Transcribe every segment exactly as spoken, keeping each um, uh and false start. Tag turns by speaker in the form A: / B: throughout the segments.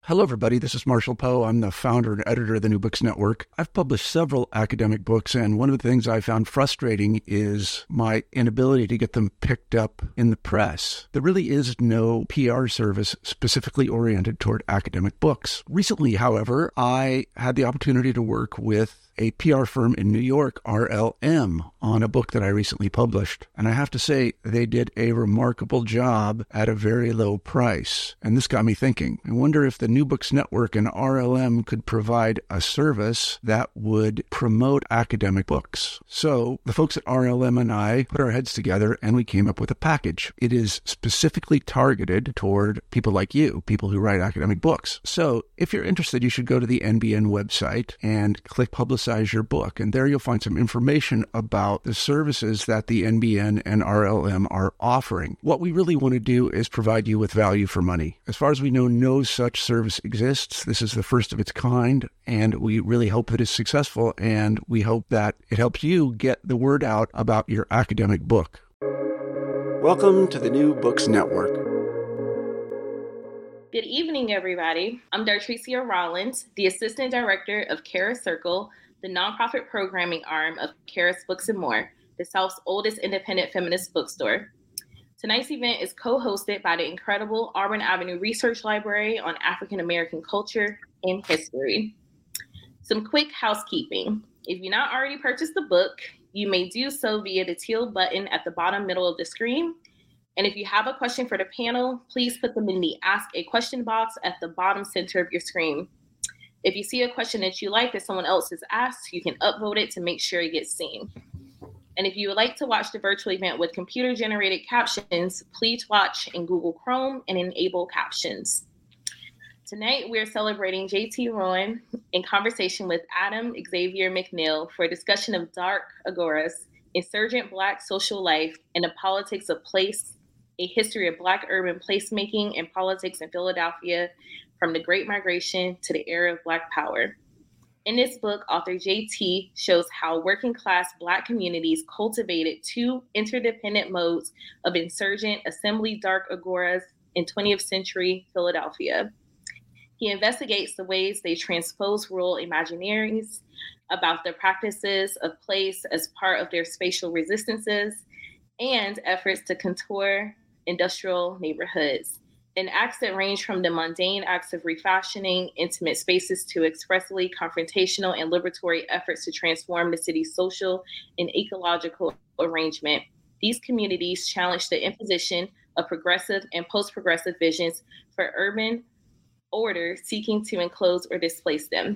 A: Hello, everybody. This is Marshall Poe. I'm the founder and editor of the New Books Network. I've published several academic books, and one of the things I found frustrating is my inability to get them picked up in the press. There really is no P R service specifically oriented toward academic books. Recently, however, I had the opportunity to work with a P R firm in New York, R L M, on a book that I recently published. And I have to say, they did a remarkable job at a very low price. And this got me thinking. I wonder if the New Books Network and R L M could provide a service that would promote academic books. So the folks at R L M and I put our heads together and we came up with a package. It is specifically targeted toward people like you, people who write academic books. So if you're interested, you should go to the N B N website and click Publicize your book. And there you'll find some information about the services that the N B N and R L M are offering. What we really want to do is provide you with value for money. As far as we know, no such service exists. This is the first of its kind, and we really hope that it's successful, and we hope that it helps you get the word out about your academic book. Welcome to the New Books Network.
B: Good evening, everybody. I'm Dartricia Rollins, the Assistant Director of Caris Circle, the nonprofit programming arm of Caris Books and More, the South's oldest independent feminist bookstore. Tonight's event is co-hosted by the incredible Auburn Avenue Research Library on African American culture and history. Some quick housekeeping. If you've not already purchased the book, you may do so via the teal button at the bottom middle of the screen. And if you have a question for the panel, please put them in the Ask a Question box at the bottom center of your screen. If you see a question that you like that someone else has asked, you can upvote it to make sure it gets seen. And if you would like to watch the virtual event with computer-generated captions, please watch in Google Chrome and enable captions. Tonight, we're celebrating J T Rowan in conversation with Adam Xavier McNeil for a discussion of Dark Agoras, Insurgent Black Social Life and the Politics of Place, a history of Black urban placemaking and politics in Philadelphia from the Great Migration to the era of Black Power. In this book, author J T shows how working class Black communities cultivated two interdependent modes of insurgent assembly dark agoras in twentieth century Philadelphia. He investigates the ways they transpose rural imaginaries about the practices of place as part of their spatial resistances and efforts to contour industrial neighborhoods. In acts that range from the mundane acts of refashioning intimate spaces to expressly confrontational and liberatory efforts to transform the city's social and ecological arrangement, these communities challenge the imposition of progressive and post-progressive visions for urban order seeking to enclose or displace them.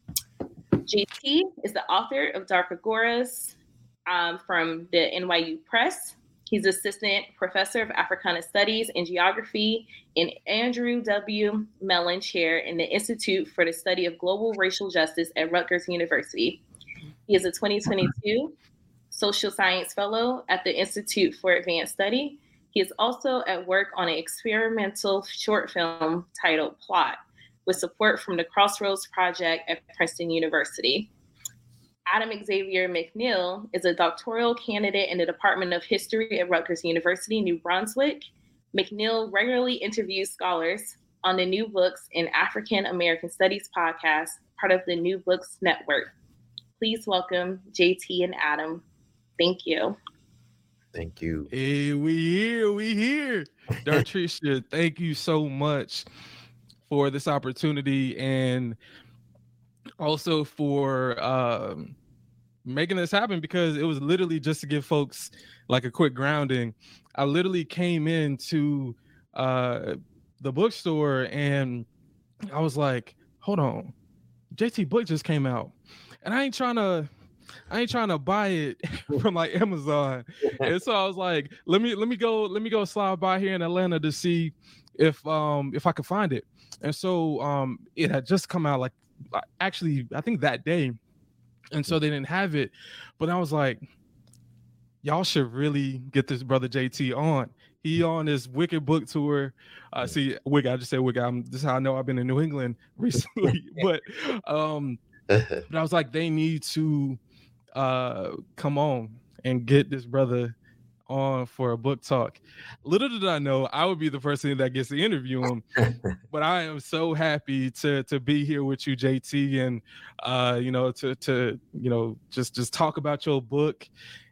B: J T is the author of Dark Agoras um, from the N Y U Press. He's assistant professor of Africana Studies and Geography and Andrew W. Mellon Chair in the Institute for the Study of Global Racial Justice at Rutgers University. He is a twenty twenty-two Social Science Fellow at the Institute for Advanced Study. He is also at work on an experimental short film titled Plot, with support from the Crossroads Project at Princeton University. Adam Xavier McNeil is a doctoral candidate in the Department of History at Rutgers University, New Brunswick. McNeil regularly interviews scholars on the New Books in African American Studies podcast, part of the New Books Network. Please welcome J T and Adam. Thank you.
C: Thank you.
D: Hey, we here, we here. Dartricia, thank you so much for this opportunity and also for um, making this happen, because it was literally just to give folks like a quick grounding. I literally came into uh, the bookstore and I was like, hold on, J T book just came out. And I ain't trying to I ain't trying to buy it from like Amazon. And so I was like, let me let me go, let me go slide by here in Atlanta to see if um if I could find it. And so um it had just come out like actually I think that day. And so they didn't have it. But I was like, y'all should really get this brother J T on. He on this Wicked book tour. Uh see Wicked, I just said Wicked. I'm this is how I know I've been in New England recently. but um but I was like, they need to uh come on and get this brother on for a book talk. Little did I know I would be the person that gets to interview him. But I am so happy to to be here with you, J T, and uh, you know, to to you know, just just talk about your book.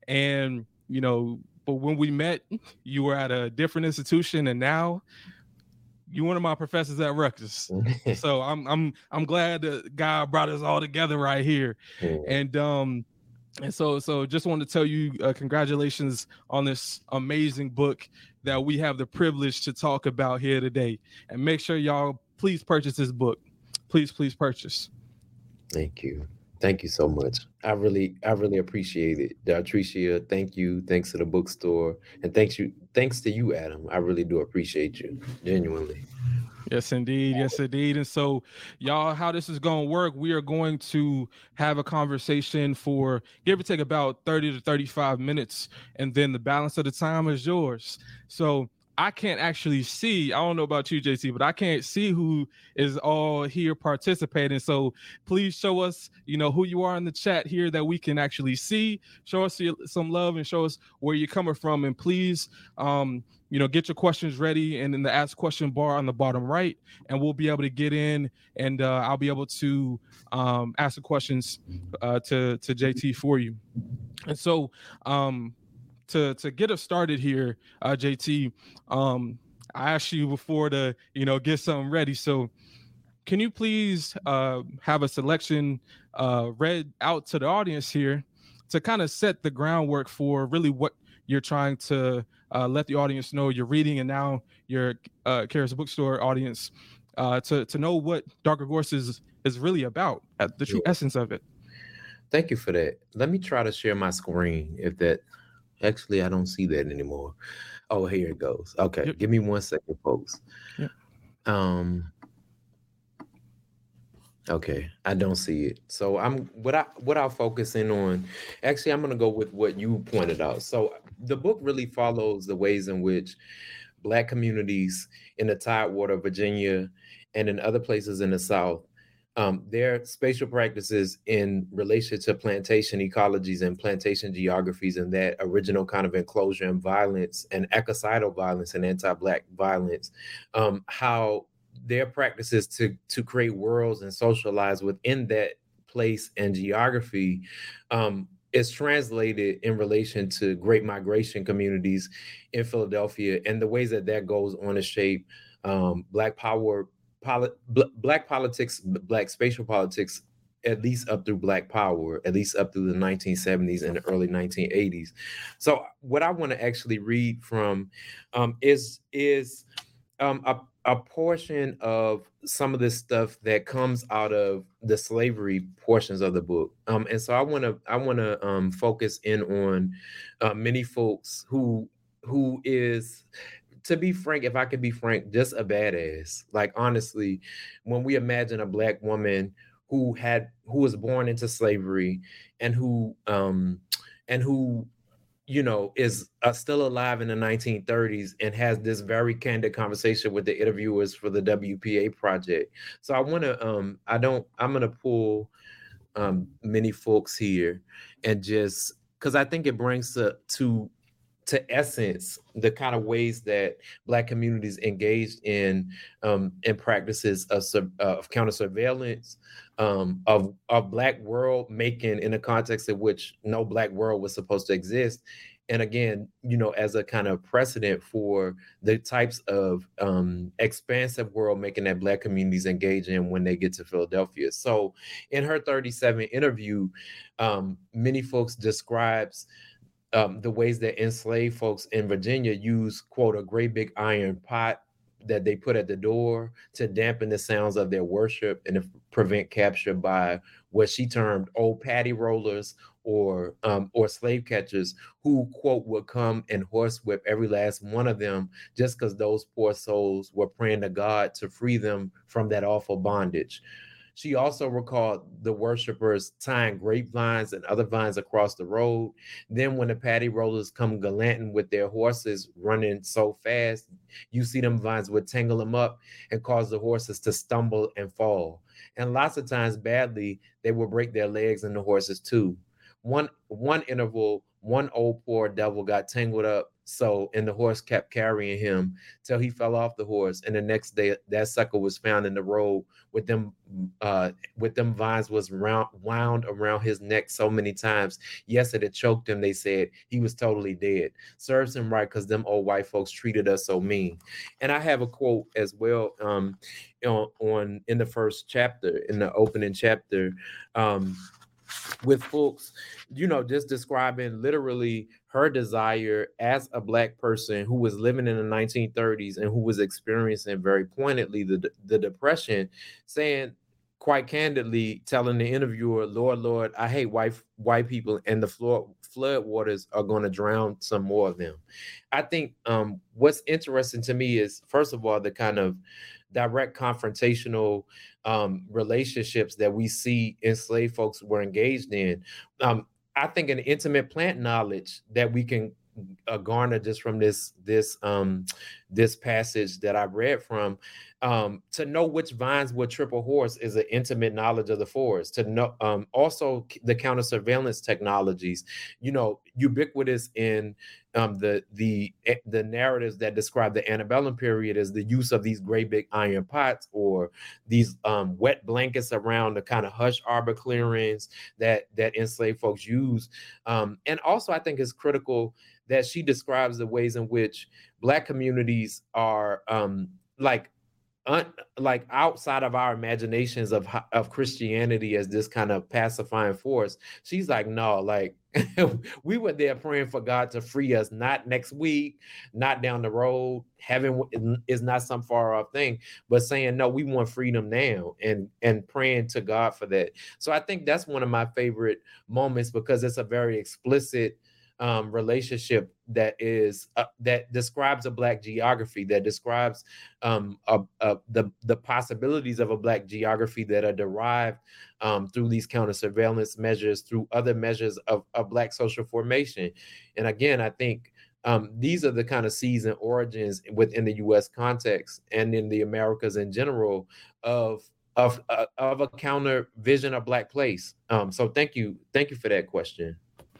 D: And you know, but when we met, you were at a different institution, and now you're one of my professors at Rutgers. So I'm I'm I'm glad that God brought us all together right here. And um and so so just wanted to tell you uh, congratulations on this amazing book that we have the privilege to talk about here today. And make sure y'all please purchase this book. Please, please purchase.
C: Thank you. Thank you so much. I really, I really appreciate it. Dartricia, thank you. Thanks to the bookstore. And thanks you, thanks to you, Adam. I really do appreciate you, genuinely.
D: Yes, indeed. Yes, indeed. And so, y'all, how this is going to work, we are going to have a conversation for give or take about thirty to thirty-five minutes. And then the balance of the time is yours. So I can't actually see, I don't know about you, J T, but I can't see who is all here participating. So please show us, you know, who you are in the chat here that we can actually see. Show us some love and show us where you're coming from. And please, um, you know, get your questions ready and in the ask question bar on the bottom right, and we'll be able to get in, and uh, I'll be able to um, ask the questions uh, to, to J T for you. And so, um, To, to get us started here, uh, J T, um, I asked you before to, you know, get something ready. So can you please uh, have a selection uh, read out to the audience here to kind of set the groundwork for really what you're trying to uh, let the audience know you're reading, and now your uh, Charis Bookstore audience uh, to, to know what Darker Gorse is, is really about, at the true yeah. essence of it.
C: Thank you for that. Let me try to share my screen if that... Actually, I don't see that anymore. Oh, here it goes. Okay, yep. Give me one second, folks. Yep. Um. Okay, I don't see it. So I'm what I what I'll focus in on. Actually, I'm gonna go with what you pointed out. So the book really follows the ways in which Black communities in the Tidewater, Virginia, and in other places in the South, Um, their spatial practices in relation to plantation ecologies and plantation geographies, and that original kind of enclosure and violence and ecocidal violence and anti-Black violence, um, how their practices to, to create worlds and socialize within that place and geography um, is translated in relation to Great Migration communities in Philadelphia, and the ways that that goes on to shape um, Black power Poli- Black politics, Black spatial politics, at least up through Black power, at least up through the nineteen seventies and the early nineteen eighties. So what I want to actually read from um, is, is um, a, a portion of some of this stuff that comes out of the slavery portions of the book. Um, and so I want to I want to um, focus in on uh, many folks who who is... To be frank, if I could be frank, just a badass. Like, honestly, when we imagine a Black woman who had who was born into slavery and who um and who you know is uh, still alive in the nineteen thirties and has this very candid conversation with the interviewers for the W P A project. So I want to um I don't I'm gonna pull um many folks here and just because I think it brings to to to essence the kind of ways that Black communities engaged in um, in practices of, uh, of counter surveillance, um, of, of Black world making in a context in which no Black world was supposed to exist. And again, you know, as a kind of precedent for the types of um, expansive world making that Black communities engage in when they get to Philadelphia. So in her thirty-seven interview, um, many folks describes Um, the ways that enslaved folks in Virginia use, quote, a great big iron pot that they put at the door to dampen the sounds of their worship and to prevent capture by what she termed old patty rollers or um, or slave catchers who, quote, would come and horsewhip every last one of them just because those poor souls were praying to God to free them from that awful bondage. She also recalled the worshipers tying grapevines and other vines across the road. Then when the patty rollers come galanting with their horses running so fast, you see them vines would tangle them up and cause the horses to stumble and fall. And lots of times badly, they would break their legs and the horses too. One, one interval one old poor devil got tangled up. So, and the horse kept carrying him till he fell off the horse. And the next day, that sucker was found in the road with them, uh, with them vines was round, wound around his neck so many times. Yes, it had choked him. They said he was totally dead. Serves him right, because them old white folks treated us so mean. And I have a quote as well, um, on, on in the first chapter, in the opening chapter, um, with folks, you know, just describing literally her desire as a Black person who was living in the nineteen thirties and who was experiencing very pointedly the, the Depression, saying quite candidly, telling the interviewer, Lord, Lord, I hate white white people, and the flood, flood waters are going to drown some more of them. I think um, what's interesting to me is, first of all, the kind of direct confrontational um, relationships that we see enslaved folks were engaged in. Um, I think an intimate plant knowledge that we can uh, garner just from this this um, this passage that I read from, um, to know which vines would trip a horse is an intimate knowledge of the forest. To know um, also the counter surveillance technologies, you know, ubiquitous in um, the the the narratives that describe the antebellum period as the use of these great big iron pots or these um, wet blankets around the kind of hush arbor clearings that that enslaved folks use. Um, and also, I think it's critical that she describes the ways in which Black communities are um, like Un, like outside of our imaginations of of Christianity as this kind of pacifying force. She's like, no, like we were there praying for God to free us, not next week, not down the road. Heaven is not some far off thing, but saying, no, we want freedom now, and and praying to God for that. So I think that's one of my favorite moments, because it's a very explicit Um, relationship that is uh, that describes a Black geography, that describes um, a, a, the the possibilities of a Black geography that are derived um, through these counter surveillance measures, through other measures of, of Black social formation. And again, I think um, these are the kind of seeds and origins within the U S context and in the Americas in general of of uh, of a counter vision of Black place. Um, so thank you, thank you for that question.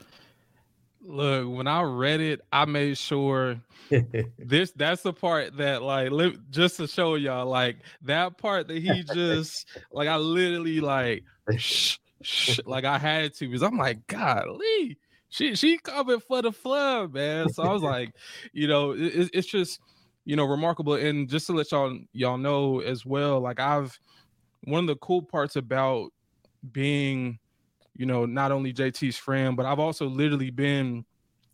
D: Look, when I read it, I made sure this that's the part that, like, li- just to show y'all, like, that part that he just, like, I literally, like, shh, shh, like, I had to, because I'm like, golly, she she coming for the flood, man. So I was like, you know, it, it's just, you know, remarkable. And just to let y'all y'all know as well, like, I've, one of the cool parts about being, you know, not only J T's friend, but I've also literally been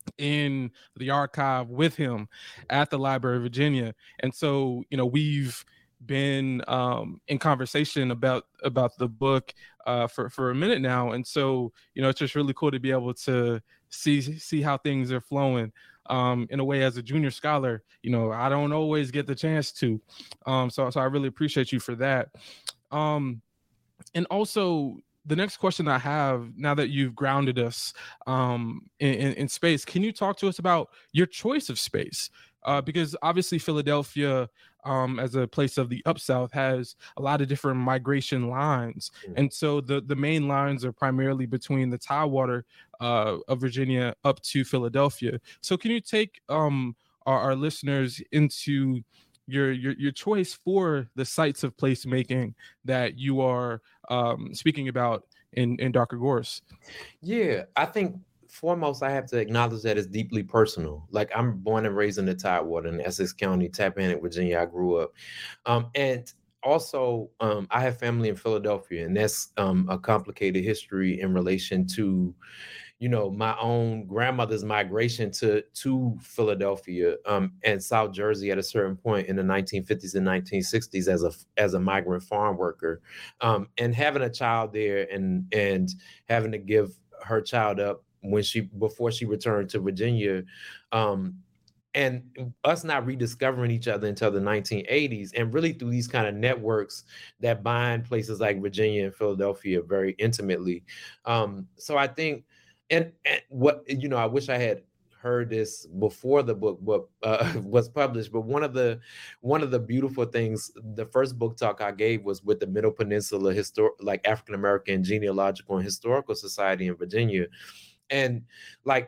D: in the archive with him at the Library of Virginia. And so, you know, we've been um, in conversation about about the book uh, for, for a minute now. And so, you know, it's just really cool to be able to see see how things are flowing. Um, in a way, as a junior scholar, you know, I don't always get the chance to. Um, so, so I really appreciate you for that. Um, and also, the next question I have, now that you've grounded us um, in, in, in space, can you talk to us about your choice of space? Uh, because obviously Philadelphia, um, as a place of the Up South, has a lot of different migration lines. And so the, the main lines are primarily between the Tidewater uh, of Virginia up to Philadelphia. So can you take um, our, our listeners into your your your choice for the sites of placemaking that you are um, speaking about in, in Darker Gorse?
C: Yeah, I think foremost, I have to acknowledge that it's deeply personal. Like, I'm born and raised in the Tidewater in Essex County, Tappahannock, Virginia. I grew up. Um, and also, um, I have family in Philadelphia, and that's um, a complicated history in relation to, you know, my own grandmother's migration to to Philadelphia um, and South Jersey at a certain point in the nineteen fifties and nineteen sixties as a as a migrant farm worker, um, and having a child there and and having to give her child up when she before she returned to Virginia, um, and us not rediscovering each other until the nineteen eighties, and really through these kind of networks that bind places like Virginia and Philadelphia very intimately. Um, so I think. And, and what, you know, I wish I had heard this before the book, book uh, was published. But one of the one of the beautiful things, the first book talk I gave was with the Middle Peninsula Histor- like African American Genealogical and Historical Society in Virginia. And like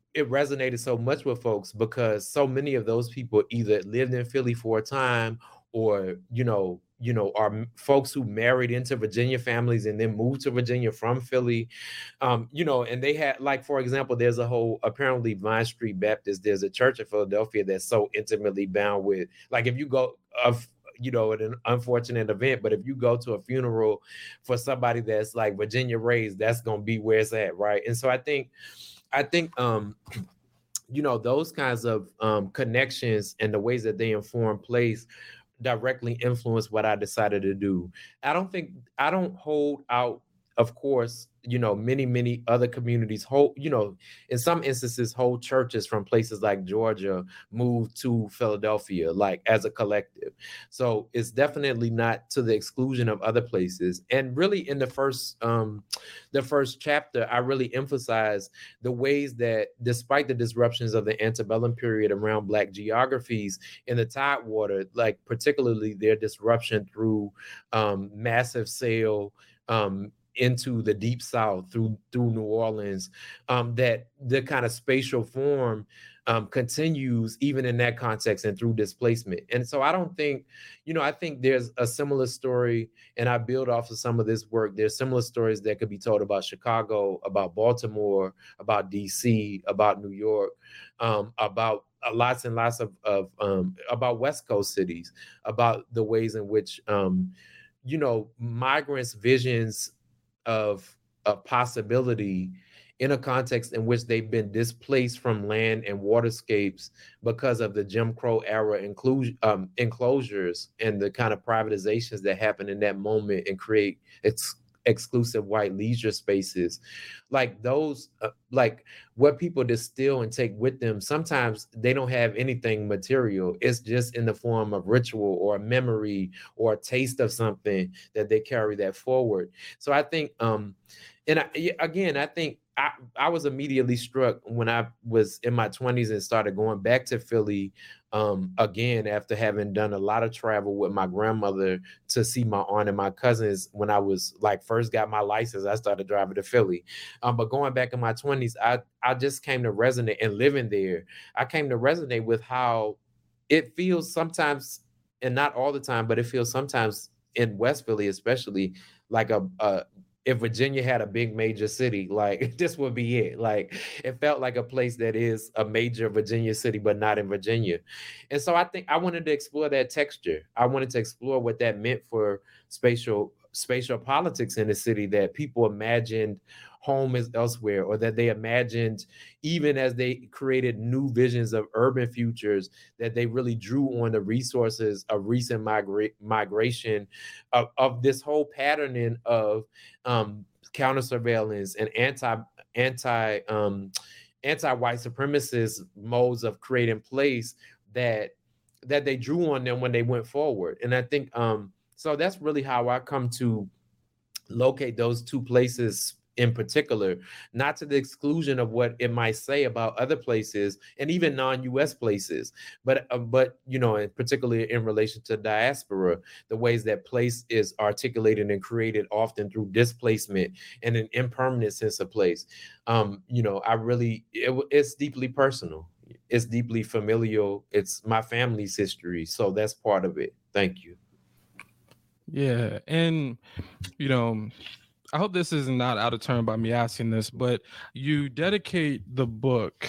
C: it resonated so much with folks because so many of those people either lived in Philly for a time or, you know, you know, are m- folks who married into Virginia families and then moved to Virginia from Philly. Um, you know, and they had, like, for example, there's a whole, apparently Vine Street Baptist, there's a church in Philadelphia that's so intimately bound with, like, if you go, of you know, at an unfortunate event, but if you go to a funeral for somebody that's like Virginia raised, that's going to be where it's at. Right. And so I think, I think, um, you know, those kinds of um, connections and the ways that they inform place directly influence what I decided to do. I don't think, I don't hold out, of course, you know, many, many other communities hold, you know, in some instances, whole churches from places like Georgia moved to Philadelphia, like as a collective. So it's definitely not to the exclusion of other places. And really in the first, um, the first chapter, I really emphasize the ways that despite the disruptions of the antebellum period around Black geographies in the Tidewater, like particularly their disruption through um, massive sale, um, into the deep South through through New Orleans, um, that the kind of spatial form um, continues even in that context and through displacement. And so I don't think, you know, I think there's a similar story, and I build off of some of this work. There's similar stories that could be told about Chicago, about Baltimore, about D C, about New York, um, about uh, lots and lots of, of um, about West Coast cities, about the ways in which, um, you know, migrants' visions of a possibility in a context in which they've been displaced from land and waterscapes because of the Jim Crow era inclusion, um, enclosures and the kind of privatizations that happen in that moment and create ex- exclusive white leisure spaces. Like those, uh, like what people distill and take with them, sometimes they don't have anything material. It's just in the form of ritual or a memory or a taste of something that they carry that forward. So I think, um, and I, again, I think I, I was immediately struck when I was in my twenties and started going back to Philly um, again after having done a lot of travel with my grandmother to see my aunt and my cousins. When I was like first got my license, I started driving to Philly. Um, but going back in my twenties, I, I just came to resonate, and living there, I came to resonate with how it feels sometimes, and not all the time, but it feels sometimes in West Philly, especially like a, a if Virginia had a big major city, like this would be it. Like it felt like a place that is a major Virginia city, but not in Virginia. And so I think I wanted to explore that texture. I wanted to explore what that meant for spatial spatial politics in the city, that people imagined home is elsewhere, or that they imagined, even as they created new visions of urban futures, that they really drew on the resources of recent migra- migration, of, of this whole patterning of um, counter surveillance and anti anti um, anti-white supremacist modes of creating place that that they drew on them when they went forward. And I think um, so that's really how I come to locate those two places in particular, not to the exclusion of what it might say about other places and even non-U S places, but uh, but you know, and particularly in relation to diaspora, the ways that place is articulated and created often through displacement and an impermanent sense of place. Um, you know, I really it, it's deeply personal. It's deeply familial. It's my family's history, so that's part of it. Thank you.
D: Yeah, and you know, I hope this is not out of turn by me asking this, but you dedicate the book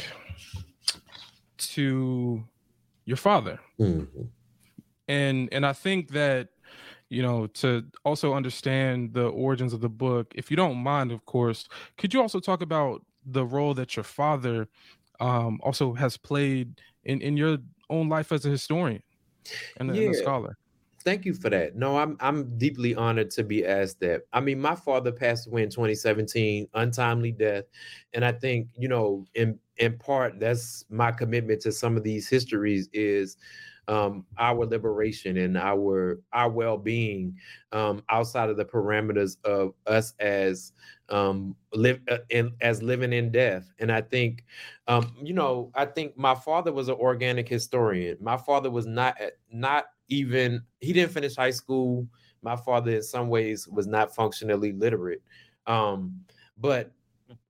D: to your father.
C: Mm-hmm.
D: And and I think that, you know, to also understand the origins of the book, if you don't mind, of course, could you also talk about the role that your father um, also has played in, in your own life as a historian and,
C: Yeah.
D: and a scholar?
C: Thank you for that. No, I'm I'm deeply honored to be asked that. I mean, my father passed away in twenty seventeen, untimely death, and I think, you know, in in part, that's my commitment to some of these histories is um, our liberation and our our well-being um, outside of the parameters of us as um, live uh, in as living in death. And I think, um, you know, I think my father was an organic historian. My father was not not even he didn't finish high school. My father in some ways was not functionally literate, um, but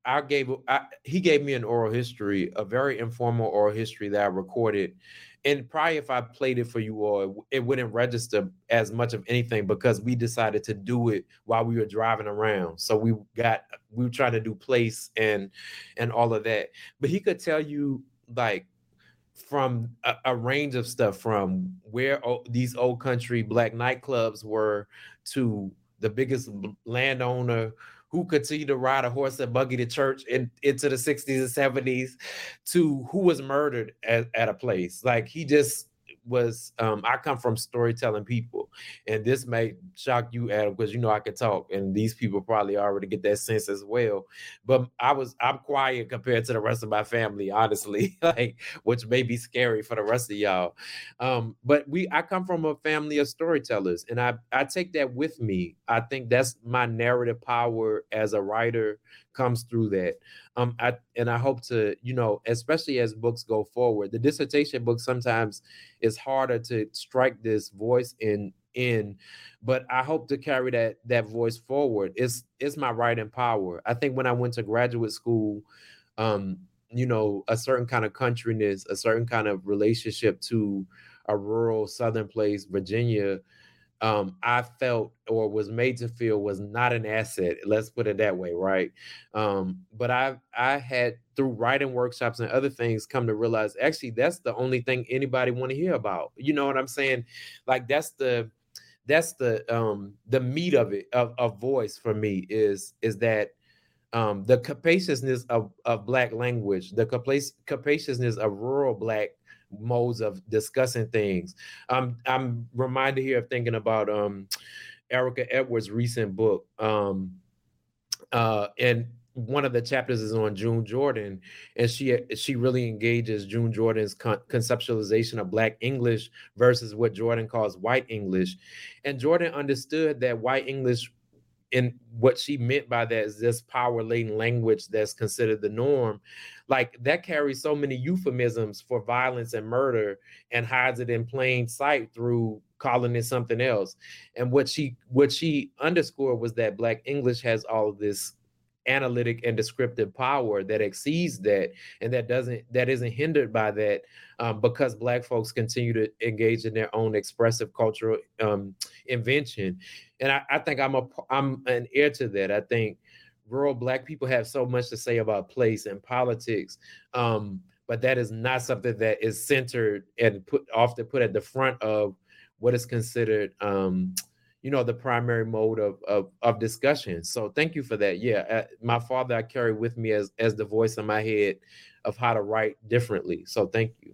C: I gave I, he gave me an oral history, a very informal oral history that I recorded. And probably if I played it for you all, it wouldn't register as much of anything because we decided to do it while we were driving around. So we got we were trying to do place and and all of that. But he could tell you like from a, a range of stuff, from where o- these old country black nightclubs were to the biggest landowner who continued to ride a horse and buggy to church in, into the sixties and seventies, to who was murdered at, at a place. Like he just was, um, I come from storytelling people, and this may shock you, Adam, because you know I can talk, and these people probably already get that sense as well. But I was, I'm quiet compared to the rest of my family, honestly, like, which may be scary for the rest of y'all. Um, but we, I come from a family of storytellers, and I, I take that with me. I think that's my narrative power as a writer comes through that. Um, I and I hope to, you know, especially as books go forward, the dissertation book sometimes is harder to strike this voice in in, but I hope to carry that that voice forward. It's it's my writing power. I think when I went to graduate school, um, you know, a certain kind of countryness, a certain kind of relationship to a rural southern place, Virginia, um, I felt or was made to feel was not an asset. Let's put it that way, right? Um, but I I had through writing workshops and other things come to realize actually that's the only thing anybody want to hear about. You know what I'm saying? Like that's the that's the um the meat of it of, of voice for me is is that um the capaciousness of, of black language, the capac- capaciousness of rural black modes of discussing things. Um, I'm reminded here of thinking about um, Erica Edwards' recent book, um, uh, and one of the chapters is on June Jordan, and she she really engages June Jordan's con- conceptualization of Black English versus what Jordan calls white English, and Jordan understood that white English. And what she meant by that is this power laden language that's considered the norm. Like that carries so many euphemisms for violence and murder and hides it in plain sight through calling it something else. And what she what she underscored was that Black English has all of this analytic and descriptive power that exceeds that, and that doesn't that isn't hindered by that, um, because Black folks continue to engage in their own expressive cultural um, invention. And I, I think I'm a I'm an heir to that. I think rural Black people have so much to say about place and politics, um, but that is not something that is centered and put often put at the front of what is considered um, you know, the primary mode of, of, of discussion. So thank you for that. Yeah. Uh, my father, I carry with me as, as the voice in my head of how to write differently. So thank you.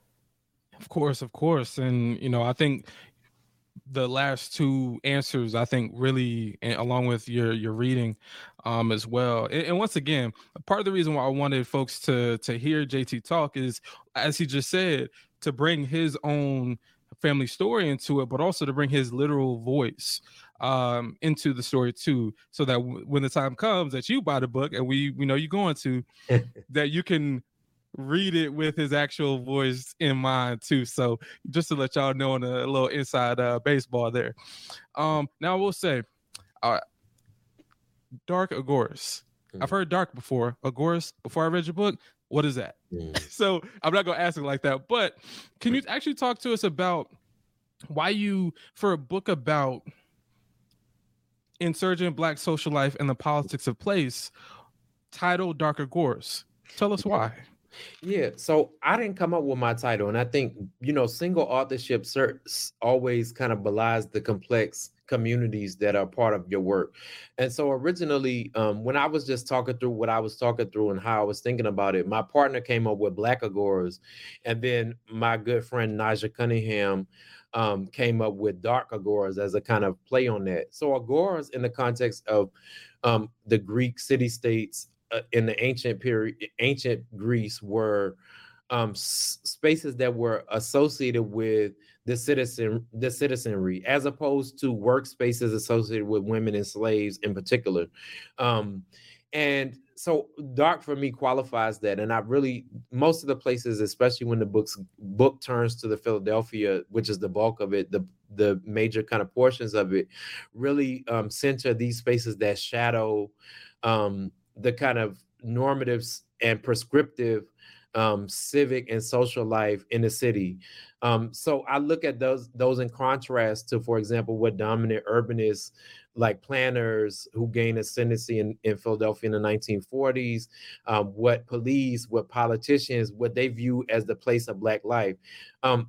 D: Of course, of course. And, you know, I think the last two answers, I think really, and along with your, your reading um, as well. And, and once again, part of the reason why I wanted folks to, to hear J T talk is, as he just said, to bring his own family story into it, but also to bring his literal voice um, into the story too, so that w- when the time comes that you buy the book, and we we know you're going to, that you can read it with his actual voice in mind too. So just to let y'all know on a little inside uh, baseball there. Um, now I will say, uh, Dark Agoras. Mm. I've heard Dark before. Agoras, before I read your book. What is that? Mm. So I'm not going to ask it like that, but can you actually talk to us about why you, for a book about insurgent Black social life and the politics of place, titled Dark Agoras? Tell us why.
C: Yeah, so I didn't come up with my title, and I think, you know, single authorship always kind of belies the complex communities that are part of your work. And so originally, um, when I was just talking through what I was talking through and how I was thinking about it, my partner came up with Black Agoras, and then my good friend Naja Cunningham um, came up with Dark Agoras as a kind of play on that. So Agoras in the context of um, the Greek city-states uh, in the ancient period, ancient Greece were um, s- spaces that were associated with the citizen, the citizenry, as opposed to workspaces associated with women and slaves in particular. Um, and so dark for me qualifies that. And I really, most of the places, especially when the book's book turns to the Philadelphia, which is the bulk of it, the, the major kind of portions of it, really um, center these spaces that shadow um, the kind of normative and prescriptive um, civic and social life in the city. Um, so I look at those those in contrast to, for example, what dominant urbanists like planners who gained ascendancy in, in Philadelphia in the nineteen forties, um, what police, what politicians, what they view as the place of Black life. Um,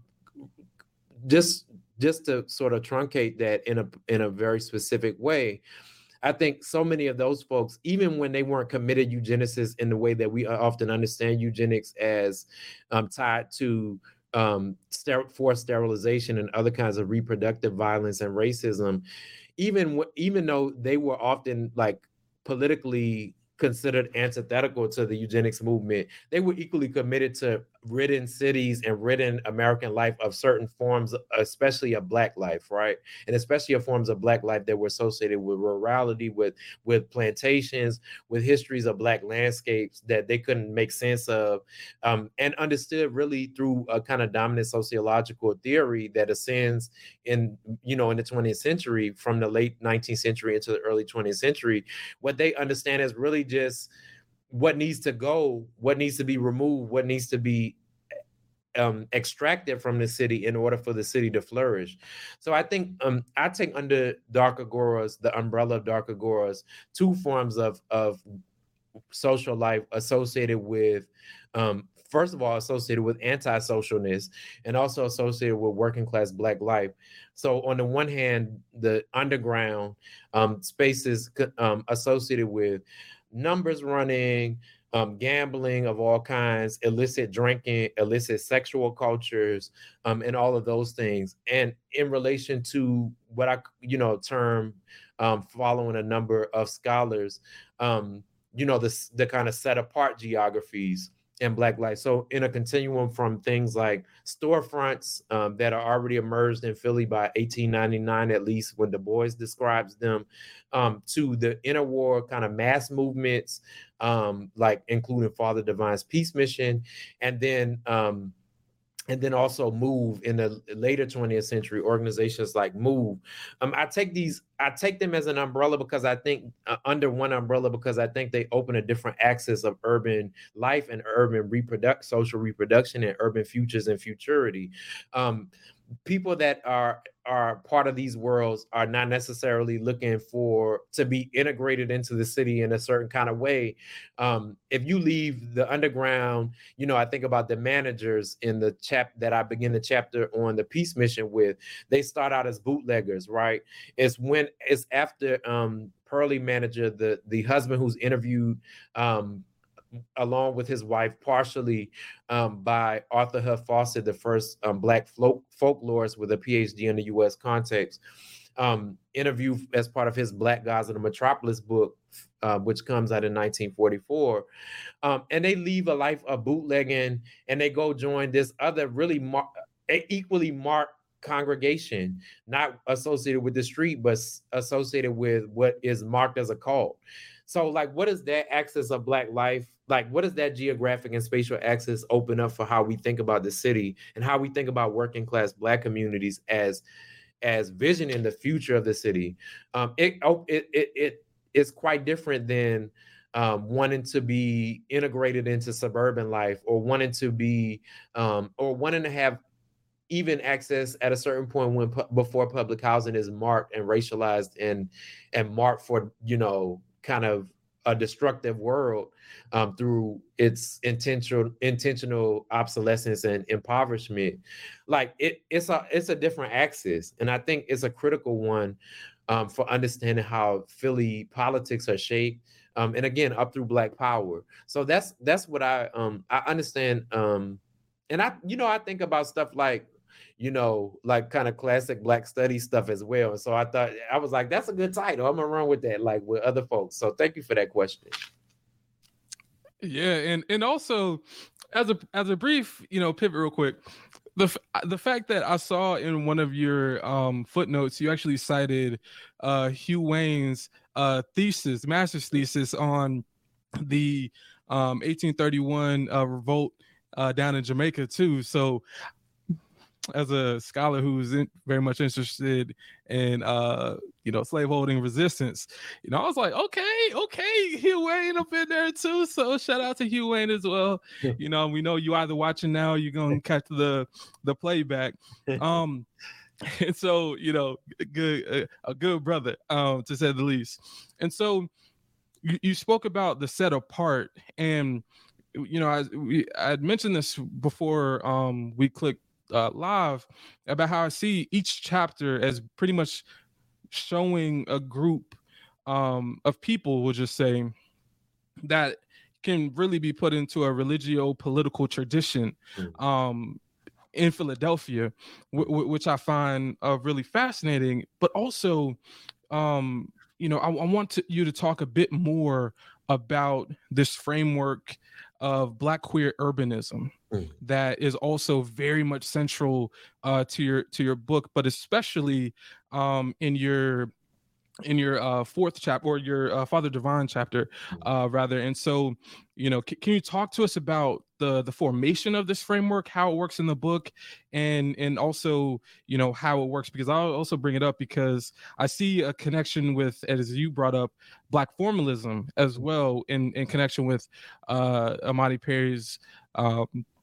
C: just just to sort of truncate that in a in a very specific way, I think so many of those folks, even when they weren't committed eugenicists in the way that we often understand eugenics as um, tied to um, ster- forced sterilization and other kinds of reproductive violence and racism, even w- even though they were often like politically considered antithetical to the eugenics movement, they were equally committed to ridding cities and ridding American life of certain forms, especially of Black life, right? And especially of forms of Black life that were associated with rurality, with, with plantations, with histories of Black landscapes that they couldn't make sense of, um, and understood really through a kind of dominant sociological theory that ascends in, you know, in the twentieth century, from the late nineteenth century into the early twentieth century. What they understand is really just what needs to go, what needs to be removed, what needs to be um, extracted from the city in order for the city to flourish. So I think um, I take under Dark Agoras, the umbrella of Dark Agoras, two forms of, of social life associated with, um, first of all, associated with anti-socialness and also associated with working class Black life. So on the one hand, the underground um, spaces um, associated with numbers running, um, gambling of all kinds, illicit drinking, illicit sexual cultures, um, and all of those things. And in relation to what I, you know, term um, following a number of scholars, um, you know, the, the kind of set apart geographies in Black life. So in a continuum from things like storefronts um, that are already emerged in Philly by eighteen ninety-nine, at least when Du Bois describes them, um, to the interwar kind of mass movements, um, like including Father Divine's Peace Mission, and then um, and then also MOVE in the later twentieth century, organizations like MOVE. Um, I take these, I take them as an umbrella because I think uh, under one umbrella, because I think they open a different axis of urban life and urban reproduct, social reproduction and urban futures and futurity. Um, people that are are part of these worlds are not necessarily looking for to be integrated into the city in a certain kind of way. Um, if you leave the underground, you know, I think about the managers in the chap that I begin the chapter on the Peace Mission with. They start out as bootleggers, right? It's when it's after um, Pearlie Manager, the the husband who's interviewed um, along with his wife, partially um, by Arthur Huff Fawcett, the first um, Black folk- folklorist with a P H D in the U S context, um, interviewed as part of his Black Gods of the Metropolis book, uh, which comes out in nineteen forty-four. Um, and they leave a life of bootlegging and they go join this other really mar- equally marked congregation, not associated with the street, but associated with what is marked as a cult. So like, what is that axis of Black life? Like, what does that geographic and spatial axis open up for how we think about the city and how we think about working class Black communities as, as visioning the future of the city? Um, it, it, it, it is quite different than um, wanting to be integrated into suburban life or wanting to be, um, or wanting to have even access at a certain point when before public housing is marked and racialized and, and marked for, you know, kind of a destructive world um, through its intentional intentional obsolescence and impoverishment. Like it, it's a it's a different axis, and I think it's a critical one um, for understanding how Philly politics are shaped, um, and again up through Black power. So that's that's what I um, I understand, um, and I you know I think about stuff like, you know, like kind of classic Black studies stuff as well. And so I thought, I was like, that's a good title. I'm gonna run with that, like with other folks. So thank you for that question.
D: Yeah, and and also as a as a brief, you know, pivot real quick, the the fact that I saw in one of your um, footnotes, you actually cited uh, Hugh Wayne's uh, thesis, master's thesis on the um, eighteen thirty-one uh, revolt uh, down in Jamaica too. So as a scholar who's in, very much interested in uh you know slaveholding resistance, you know, I was like, okay, okay, Hugh Wayne up in there too. So shout out to Hugh Wayne as well. You know, we know you either watching now, you're gonna catch the the playback. Um, and so you know, good a, a good brother, um, to say the least. And so you, you spoke about the set apart, and you know, I we I had mentioned this before um we clicked uh, live about how I see each chapter as pretty much showing a group um, of people, we'll just say, that can really be put into a religio-political tradition um, in Philadelphia, w- w- which I find uh, really fascinating. But also, um, you know, I, I want to, you to talk a bit more about this framework of Black queer urbanism mm. that is also very much central uh, to your to your book, but especially um, in your in your uh, fourth chapter, or your uh, Father Divine chapter, uh, rather. And so, you know, c- can you talk to us about the the formation of this framework, how it works in the book, and and also, you know, how it works? Because I'll also bring it up because I see a connection with, as you brought up, Black formalism as well, in in connection with uh, Amadi Perry's um,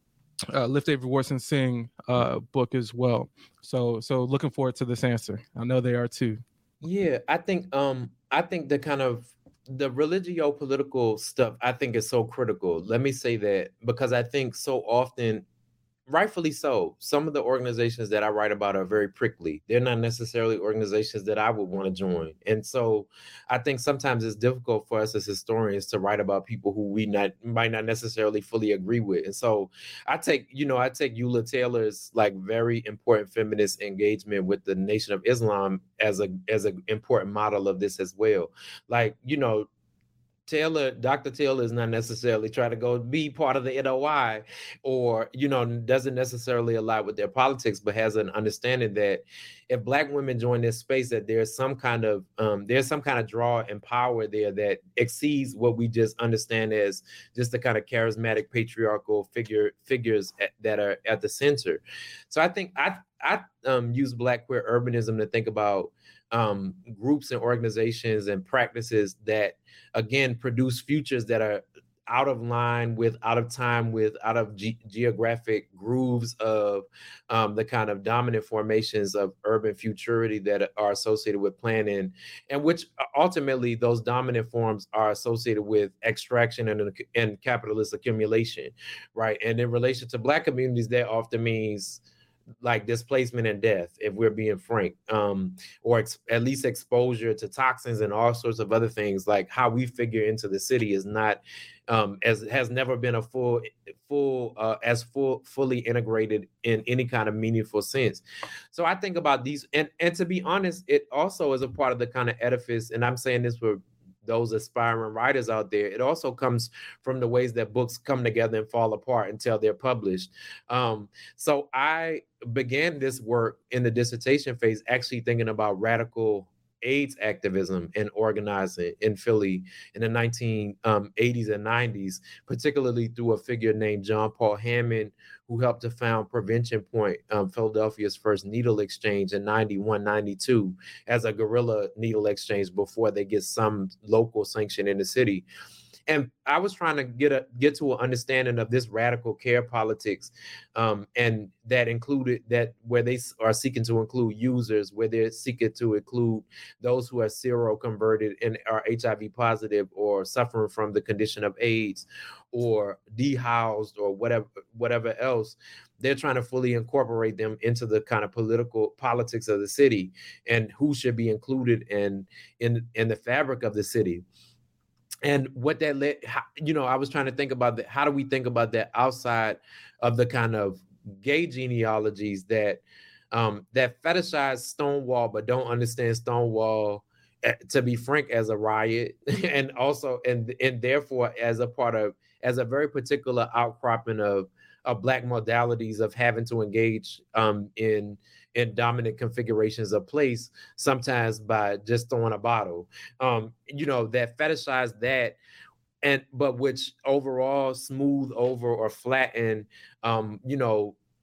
D: uh, Lift Every Voice and Sing uh, book as well. So so looking forward to this answer. I know they are too.
C: Yeah, I think um I think the kind of the religio political stuff I think is so critical. Let me say that because I think so often, rightfully so, some of the organizations that I write about are very prickly. They're not necessarily organizations that I would want to join. And so I think sometimes it's difficult for us as historians to write about people who we not might not necessarily fully agree with. And so I take, you know, I take Eula Taylor's like very important feminist engagement with the Nation of Islam as a as an important model of this as well. Like, you know, Taylor, Doctor Taylor is not necessarily trying to go be part of the N O I, or, you know, doesn't necessarily align with their politics, but has an understanding that if Black women join this space, that there's some kind of um, there's some kind of draw and power there that exceeds what we just understand as just the kind of charismatic patriarchal figure figures at, that are at the center. So I think I I um, use Black queer urbanism to think about um, groups and organizations and practices that, again, produce futures that are out of line with, out of time with, out of ge- geographic grooves of um, the kind of dominant formations of urban futurity that are associated with planning, and which ultimately those dominant forms are associated with extraction and, and capitalist accumulation, right? And in relation to Black communities, that often means like displacement and death, if we're being frank, um, or ex- at least exposure to toxins and all sorts of other things. Like how we figure into the city is not, um, as has never been a full, full, uh, as full, fully integrated in any kind of meaningful sense. So I think about these, and and to be honest, it also is a part of the kind of edifice. And I'm saying this for those aspiring writers out there. It also comes from the ways that books come together and fall apart until they're published. Um, so I began this work in the dissertation phase, actually thinking about radical AIDS activism and organizing in Philly in the nineteen eighties and nineties, particularly through a figure named John Paul Hammond, who helped to found Prevention Point, um, Philadelphia's first needle exchange in ninety-one, ninety-two, as a guerrilla needle exchange before they get some local sanction in the city. And I was trying to get a get to an understanding of this radical care politics, um, and that included that where they are seeking to include users, where they're seeking to include those who are seroconverted and are H I V positive or suffering from the condition of AIDS, or dehoused or whatever whatever else. They're trying to fully incorporate them into the kind of political politics of the city and who should be included in in in the fabric of the city. And what that led, you know, I was trying to think about that. How do we think about that outside of the kind of gay genealogies that um, that fetishize Stonewall, but don't understand Stonewall, to be frank, as a riot, and also and and therefore as a part of as a very particular outcropping of of Black modalities of having to engage um, in in dominant configurations of place, sometimes by just throwing a bottle, um, you know, that fetishize that, and but which overall smooth over or flatten, um, you know,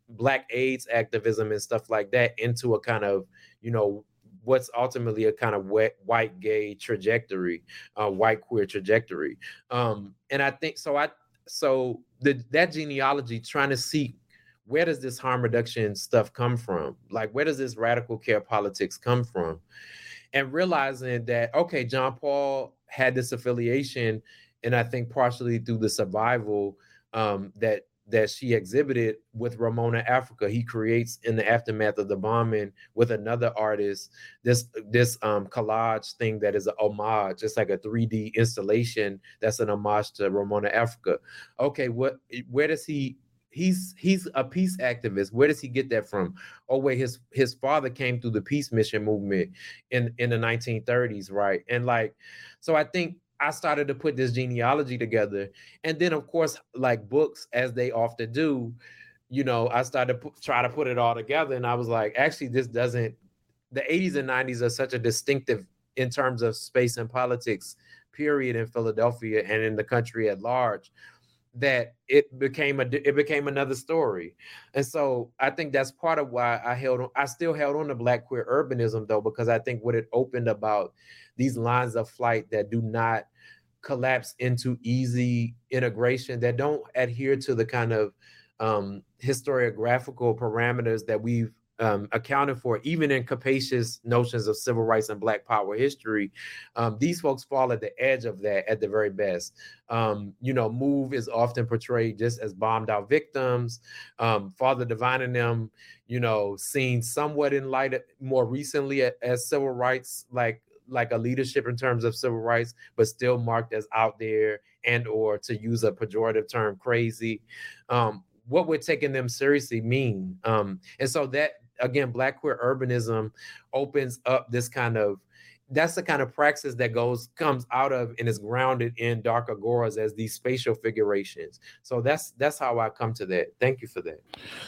C: Black AIDS activism and stuff like that into a kind of, you know, what's ultimately a kind of wet, white gay trajectory, uh, white queer trajectory. Um, and I think so. I so the that genealogy, trying to see where does this harm reduction stuff come from? Like, where does this radical care politics come from? And realizing that, okay, John Paul had this affiliation, and I think partially through the survival um, that that she exhibited with Ramona Africa. He creates in the aftermath of the bombing with another artist this this um, collage thing that is an homage. It's like a three D installation that's an homage to Ramona Africa. Okay, what where does he? He's he's a peace activist. Where does he get that from? Oh wait, his his father came through the peace mission movement in in the nineteen thirties, right? And like, so I think I started to put this genealogy together, and then of course, like books as they often do, you know, I started to put, try to put it all together, and I was like, actually, this doesn't. The eighties and nineties are such a distinctive in terms of space and politics period in Philadelphia and in the country at large, that it became a it became another story. And so I think that's part of why I held on. I still held on to Black queer urbanism though, because I think what it opened about these lines of flight that do not collapse into easy integration, that don't adhere to the kind of um, historiographical parameters that we've Um, accounted for, even in capacious notions of civil rights and Black power history. Um, these folks fall at the edge of that at the very best. Um, you know, MOVE is often portrayed just as bombed out victims. Um, Father Divine and them, you know, seen somewhat in light more recently as civil rights, like like a leadership in terms of civil rights, but still marked as out there and or, to use a pejorative term, crazy. Um, what would taking them seriously mean? Um, and so that, again, Black queer urbanism opens up this kind of, that's the kind of praxis that goes, comes out of and is grounded in dark agoras as these spatial figurations. So that's, that's how I come to that. Thank you for that.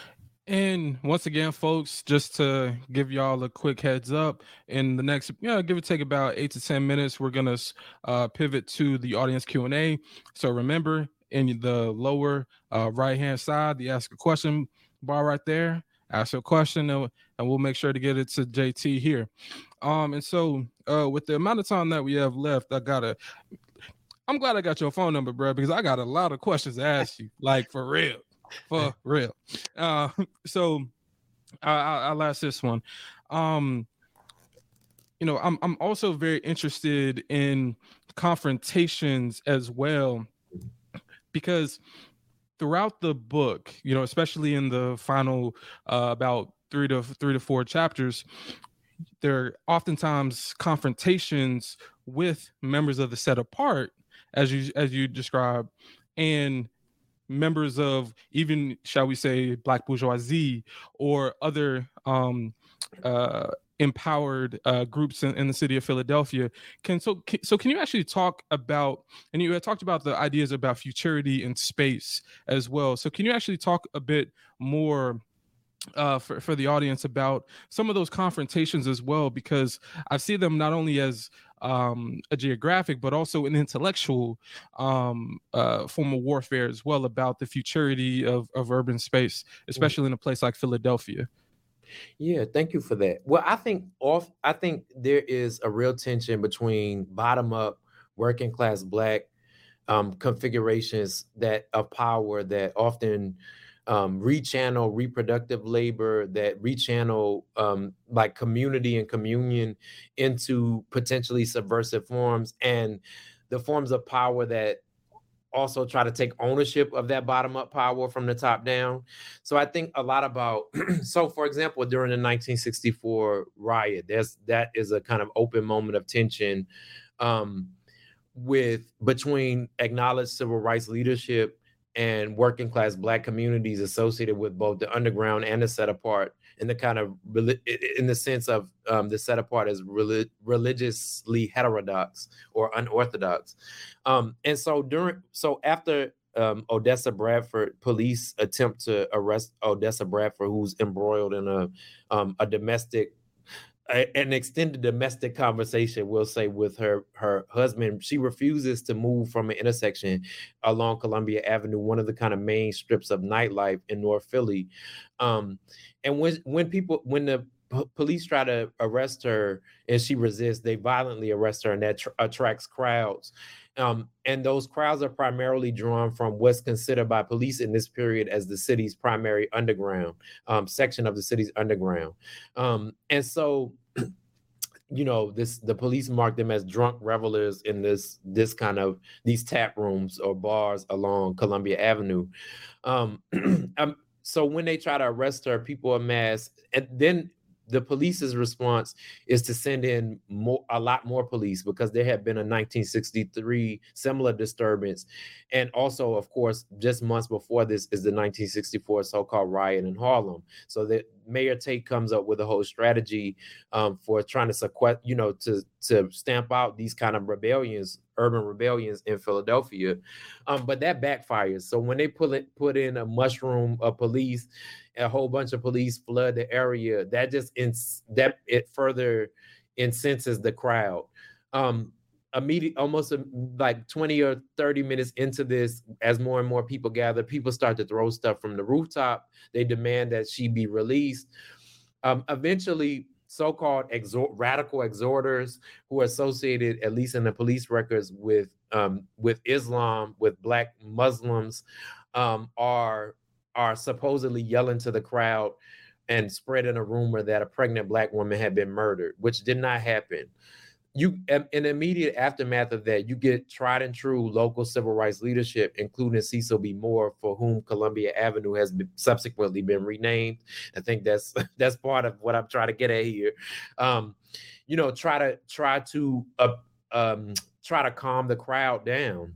D: And once again, folks, just to give y'all a quick heads up, in the next, you know, give or take about eight to ten minutes, we're going to uh, pivot to the audience Q and A. So remember, in the lower uh, right-hand side, the ask a question bar right there, ask a question, and, and we'll make sure to get it to J T here. Um, and so uh, with the amount of time that we have left, I gotta, I'm glad I got your phone number, bro, because I got a lot of questions to ask you, like for real, for real. Uh, so I, I, I'll ask this one. Um, you know, I'm I'm also very interested in confrontations as well, because throughout the book, you know, especially in the final uh, about three to three to four chapters, there are oftentimes confrontations with members of the Set Apart, as you as you described, and members of even, shall we say, Black bourgeoisie or other um, uh, empowered uh, groups in, in the city of Philadelphia. Can so can, so can you actually talk about, and you had talked about the ideas about futurity and space as well. So can you actually talk a bit more uh, for, for the audience about some of those confrontations as well? Because I see them not only as um, a geographic, but also an intellectual um, uh, form of warfare as well, about the futurity of, of urban space, especially in a place like Philadelphia.
C: Yeah, thank you for that. Well, I think off I think there is a real tension between bottom up working class Black um, configurations that of power that often um, rechannel reproductive labor, that rechannel um, like community and communion into potentially subversive forms, and the forms of power that also try to take ownership of that bottom up power from the top down. So I think a lot about, so for example, during the nineteen sixty-four riot, there's, that is a kind of open moment of tension um, with between acknowledged civil rights leadership and working class Black communities associated with both the underground and the Set Apart, in the kind of, in the sense of um, the Set Apart as relig- religiously heterodox or unorthodox. Um, and so during, so after um, Odessa Bradford, police attempt to arrest Odessa Bradford, who's embroiled in a um, a domestic a, an extended domestic conversation, we'll say, with her her husband. She refuses to move from an intersection along Columbia Avenue, one of the kind of main strips of nightlife in North Philly. Um, and when when people when the p- police try to arrest her and she resists, they violently arrest her, and that tr- attracts crowds. Um, and those crowds are primarily drawn from what's considered by police in this period as the city's primary underground um, section of the city's underground. Um, and so, you know, this the police mark them as drunk revelers in this this kind of these tap rooms or bars along Columbia Avenue. Um, um, so when they try to arrest her, people amass, and then the police's response is to send in more, a lot more police, because there had been a nineteen sixty-three similar disturbance. And also, of course, just months before this is the nineteen sixty-four so-called riot in Harlem. So that Mayor Tate comes up with a whole strategy um, for trying to sequest, you know, to, to stamp out these kind of rebellions, urban rebellions in Philadelphia. Um, but that backfires. So when they put it, put in a mushroom of police, a whole bunch of police flood the area, that just ins- that it further incenses the crowd. Um, immediate, almost um, like twenty or thirty minutes into this, as more and more people gather, people start to throw stuff from the rooftop. They demand that she be released. Um, eventually, so-called exor- radical exhorters who are associated, at least in the police records, with um, with Islam, with Black Muslims, um, are are supposedly yelling to the crowd and spreading a rumor that a pregnant Black woman had been murdered, which did not happen. You, in the immediate aftermath of that, you get tried and true local civil rights leadership, including Cecil B. Moore, for whom Columbia Avenue has been subsequently been renamed. I think that's that's part of what I'm trying to get at here. Um, you know, try to try to uh, um, try to calm the crowd down.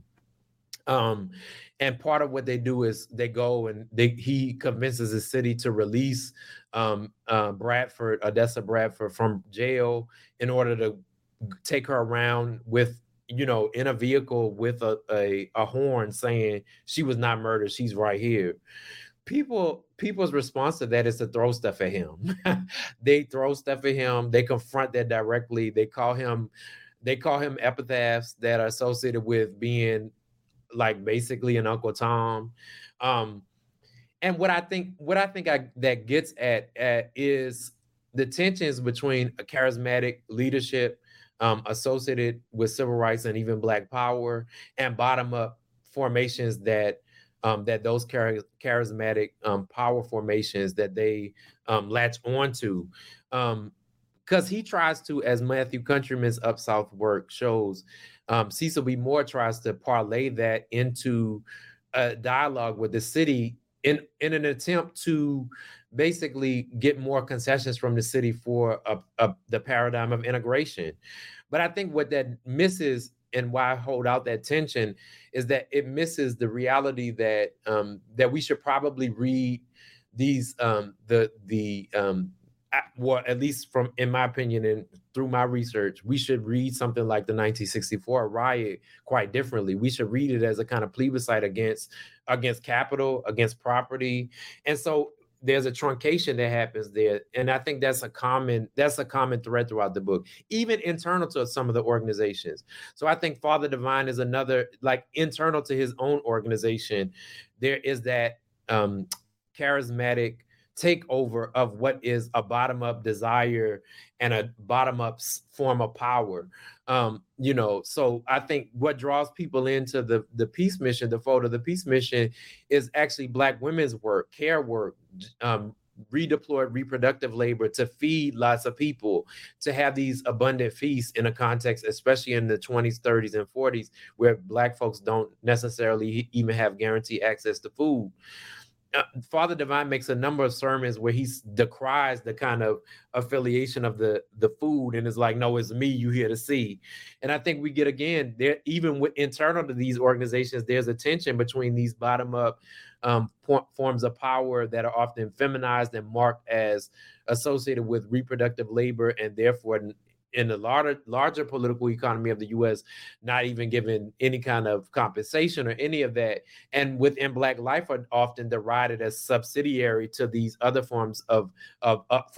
C: Um, and part of what they do is they go and they he convinces the city to release um, uh, Bradford, Odessa Bradford, from jail in order to take her around with, you know, in a vehicle with a, a, a horn saying she was not murdered, she's right here. People, people's response to that is to throw stuff at him. They throw stuff at him. They confront that directly. They call him, they call him epithets that are associated with being like basically an Uncle Tom. Um, and what I think, what I think I, that gets at, at is the tensions between a charismatic leadership um, associated with civil rights and even Black power, and bottom up formations that um, that those char- charismatic um, power formations that they um, latch onto. Um, because he tries to, as Matthew Countryman's Up South work shows, um, Cecil B. Moore tries to parlay that into a dialogue with the city in, in an attempt to basically get more concessions from the city for a, a, the paradigm of integration. But I think what that misses, and why I hold out that tension, is that it misses the reality that um, that we should probably read these um, the the um, well, at least from, in my opinion, and through my research, we should read something like the nineteen sixty-four riot quite differently. We should read it as a kind of plebiscite against against capital, against property. And so there's a truncation that happens there. And I think that's a common, that's a common thread throughout the book, even internal to some of the organizations. So I think Father Divine is another, like internal to his own organization, there is that um, charismatic takeover of what is a bottom-up desire and a bottom-up form of power. Um, you know, so I think what draws people into the, the peace mission, the fold of the peace mission, is actually Black women's work, care work, um, redeployed reproductive labor to feed lots of people, to have these abundant feasts in a context, especially in the twenties, thirties, and forties, where Black folks don't necessarily even have guaranteed access to food. Uh, Father Divine makes a number of sermons where he decries the kind of affiliation of the the food, and is like, no, it's me you here to see. And I think we get, again, there, even with internal to these organizations, there's a tension between these bottom up um, forms of power that are often feminized and marked as associated with reproductive labor, and therefore in the larger larger political economy of the U S, not even given any kind of compensation or any of that. And within Black life are often derided as subsidiary to these other forms of, of upfront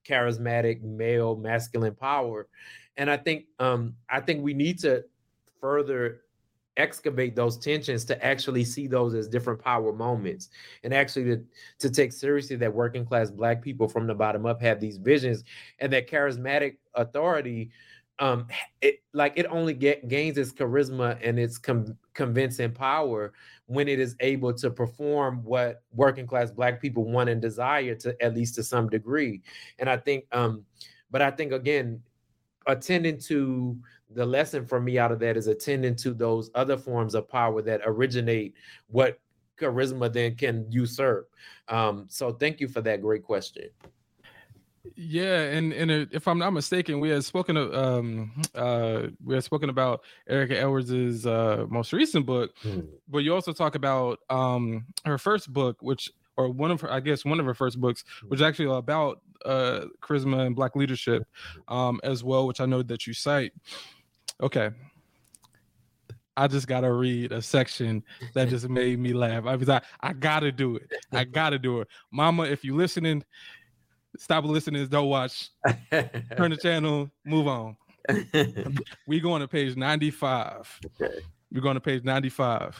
C: charismatic male masculine power. And I think um, I think we need to further excavate those tensions to actually see those as different power moments, and actually to, to take seriously that working class Black people from the bottom up have these visions, and that charismatic authority, um, it like it only get, gains its charisma and its com- convincing power when it is able to perform what working class Black people want and desire, to at least to some degree. And I think, um, but I think again, attending to the lesson for me out of that is attending to those other forms of power that originate what charisma then can usurp. Um, so thank you for that great question.
D: Yeah, and and if I'm not mistaken, we had spoken of um uh we had spoken about Erica Edwards's uh most recent book, hmm. but you also talk about um her first book, which or one of her, I guess one of her first books, which is actually about uh charisma and Black leadership um as well, which I know that you cite. Okay. I just gotta read a section that just made me laugh. I was like, I gotta do it. I gotta do it. Mama, if you listening, stop listening, don't watch. Turn the channel, move on. We're going to page ninety-five. Okay. We're going to page ninety-five.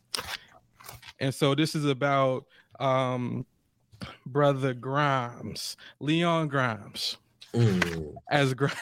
D: And so this is about um Brother Grimes, Leon Grimes. Mm. As Grimes.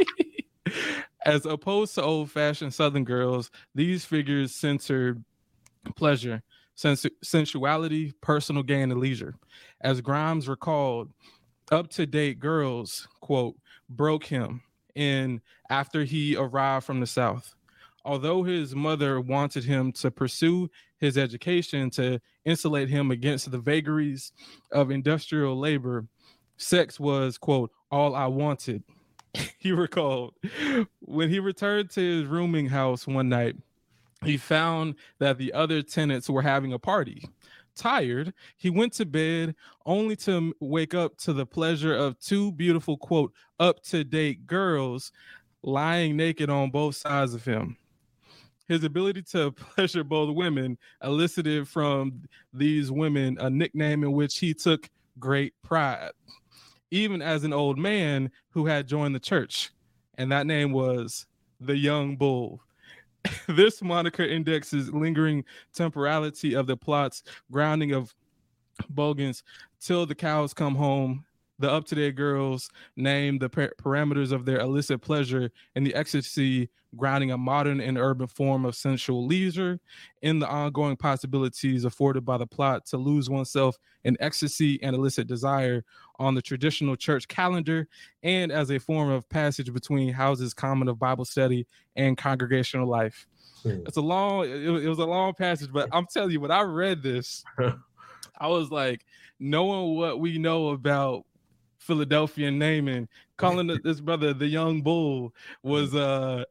D: As opposed to old-fashioned Southern girls, these figures censored pleasure, sens- sensuality, personal gain, and leisure. As Grimes recalled, up-to-date girls, quote, broke him in after he arrived from the South. Although his mother wanted him to pursue his education to insulate him against the vagaries of industrial labor, sex was, quote, all I wanted. He recalled, when he returned to his rooming house one night, he found that the other tenants were having a party. Tired, he went to bed only to wake up to the pleasure of two beautiful, quote, up-to-date girls lying naked on both sides of him. His ability to pleasure both women elicited from these women a nickname in which he took great pride, even as an old man who had joined the church, and that name was the Young Bull. This moniker indexes lingering temporality of the plot's grounding of Bogans till the cows come home. The up-to-date girls name the par- parameters of their illicit pleasure and the ecstasy grounding a modern and urban form of sensual leisure in the ongoing possibilities afforded by the plot to lose oneself in ecstasy and illicit desire on the traditional church calendar and as a form of passage between houses common of Bible study and congregational life. Hmm. It's a long, it, it was a long passage, but I'm telling you, when I read this, I was like, knowing what we know about Philadelphian naming, calling this brother the Young Bull was uh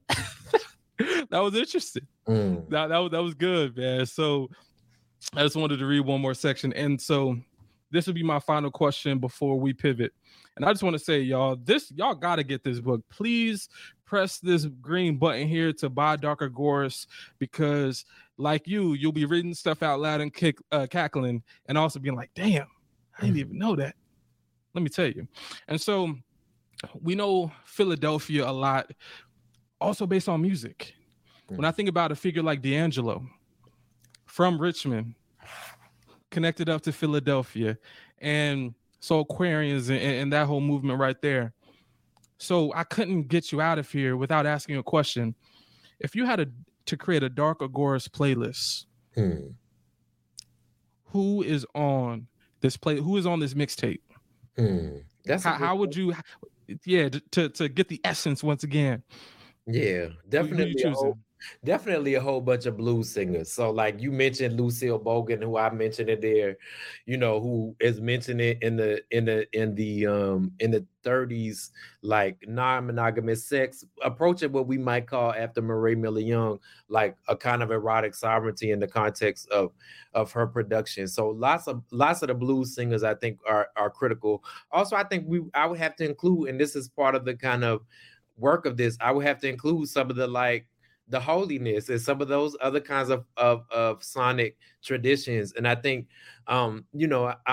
D: that was interesting. Mm. That, that was that was good, man. So I just wanted to read one more section. And so this would be my final question before we pivot. And I just want to say, y'all, this y'all gotta get this book. Please press this green button here to buy Dark Agoras, because like you, you'll be reading stuff out loud and kick uh, cackling and also being like, damn, I didn't even know that. Let me tell you. And so we know Philadelphia a lot, also based on music. Mm. When I think about a figure like D'Angelo from Richmond, connected up to Philadelphia, and Soulquarians and, and that whole movement right there. So I couldn't get you out of here without asking a question. If you had a, to create a Dark Agoras playlist, mm. who is on this play? Who is on this mixtape? Hmm. That's how, how would you, yeah, to to get the essence once again?
C: Yeah, definitely. A whole, definitely a whole bunch of blues singers. So, like you mentioned, Lucille Bogan, who I mentioned it there, you know, who is mentioned it in the in the in the um in the thirties, like non-monogamous sex, approaching what we might call after Marie Miller Young, like a kind of erotic sovereignty in the context of of her production. So lots of lots of the blues singers I think are are critical. Also, I think we I would have to include, and this is part of the kind of work of this, I would have to include some of the like the holiness and some of those other kinds of of, of sonic traditions. And I think um, you know, I'm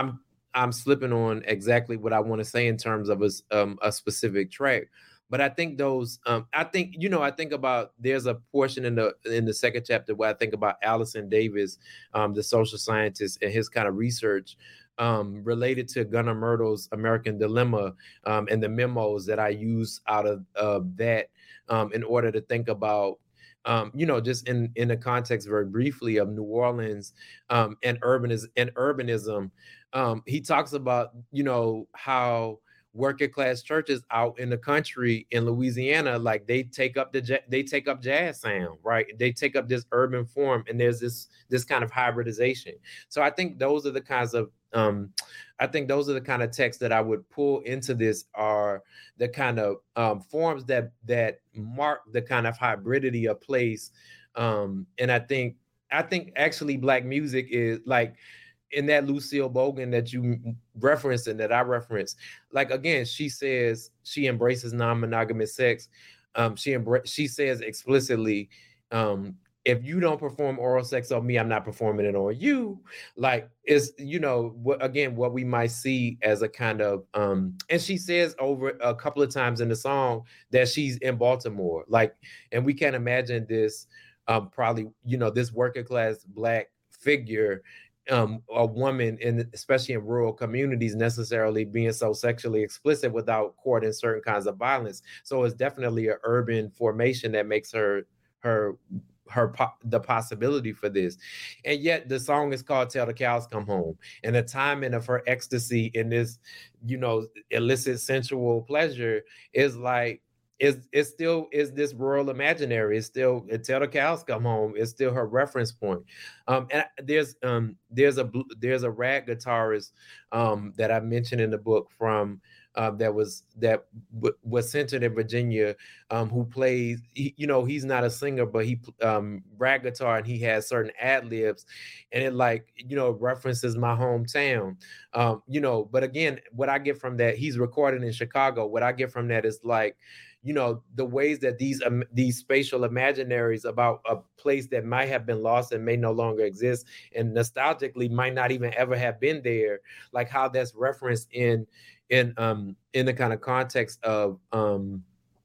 C: I'm slipping on exactly what I want to say in terms of a, um, a specific track. But I think those, um, I think, you know, I think about, there's a portion in the in the second chapter where I think about Allison Davis, um, the social scientist, and his kind of research um, related to Gunnar Myrdal's American Dilemma, um, and the memos that I use out of uh, that um, in order to think about, um, you know, just in in the context very briefly of New Orleans um, and urbanism and urbanism. Um, he talks about, you know, how working class churches out in the country in Louisiana, like they take up the they take up jazz sound, right? They take up this urban form, and there's this this kind of hybridization. So I think those are the kinds of um, I think those are the kind of texts that I would pull into this, are the kind of um, forms that that mark the kind of hybridity of place. Um, and I think I think actually Black music is like, in that Lucille Bogan that you referenced and that I referenced, like, again, she says she embraces non-monogamous sex. Um, she embra- she says explicitly, um, if you don't perform oral sex on me, I'm not performing it on you. Like, it's, you know, what, again, what we might see as a kind of, um, and she says over a couple of times in the song that she's in Baltimore, like, and we can't imagine this, um, probably, you know, this working class Black figure, Um, a woman, in especially in rural communities, necessarily being so sexually explicit without courting certain kinds of violence. So it's definitely an urban formation that makes her her her the possibility for this. And yet the song is called "Till the Cows Come Home," and the timing of her ecstasy in this, you know, illicit sensual pleasure is like, is it still is this rural imaginary. It's still "Till the Cows Come Home." It's still her reference point. Um, and there's um there's a there's a rag guitarist um that I mentioned in the book from uh, that was that w- was centered in Virginia, um, who plays. He, you know, he's not a singer, but he um rag guitar, and he has certain ad libs, and it, like, you know, references my hometown. Um, you know, but again, what I get from that, he's recorded in Chicago. What I get from that is like, you know, the ways that these um, these spatial imaginaries about a place that might have been lost and may no longer exist, and nostalgically might not even ever have been there, like how that's referenced in in um in the kind of context of um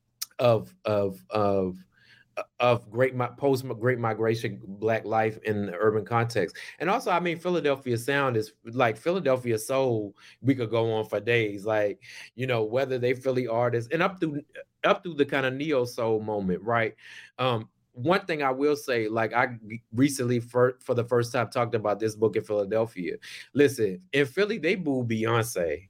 C: of of of of great post great migration Black life in the urban context. And also, I mean, Philadelphia sound is like Philadelphia soul. We could go on for days, like, you know, whether they Philly artists and up through up through the kind of neo soul moment, right? Um, one thing I will say, like, I recently for, for the first time talked about this book in Philadelphia. Listen, in Philly, they boo Beyonce.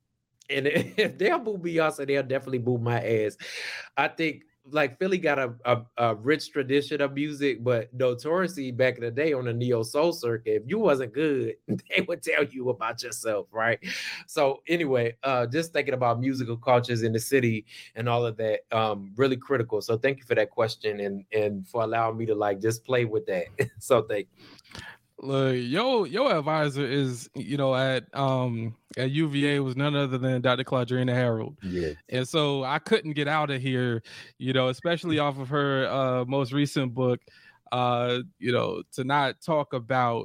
C: And if they'll boo Beyonce, they'll definitely boo my ass. I think, like, Philly got a, a, a rich tradition of music, but notoriously back in the day on the neo soul circuit, if you wasn't good, they would tell you about yourself, right? So anyway, uh, just thinking about musical cultures in the city and all of that, um, really critical. So thank you for that question, and and for allowing me to, like, just play with that. So thank you.
D: Look, your your advisor is, you know, at um at U V A was none other than Doctor Claudrena Harold.
C: Yes.
D: And so I couldn't get out of here, you know, especially off of her uh most recent book, uh, you know, to not talk about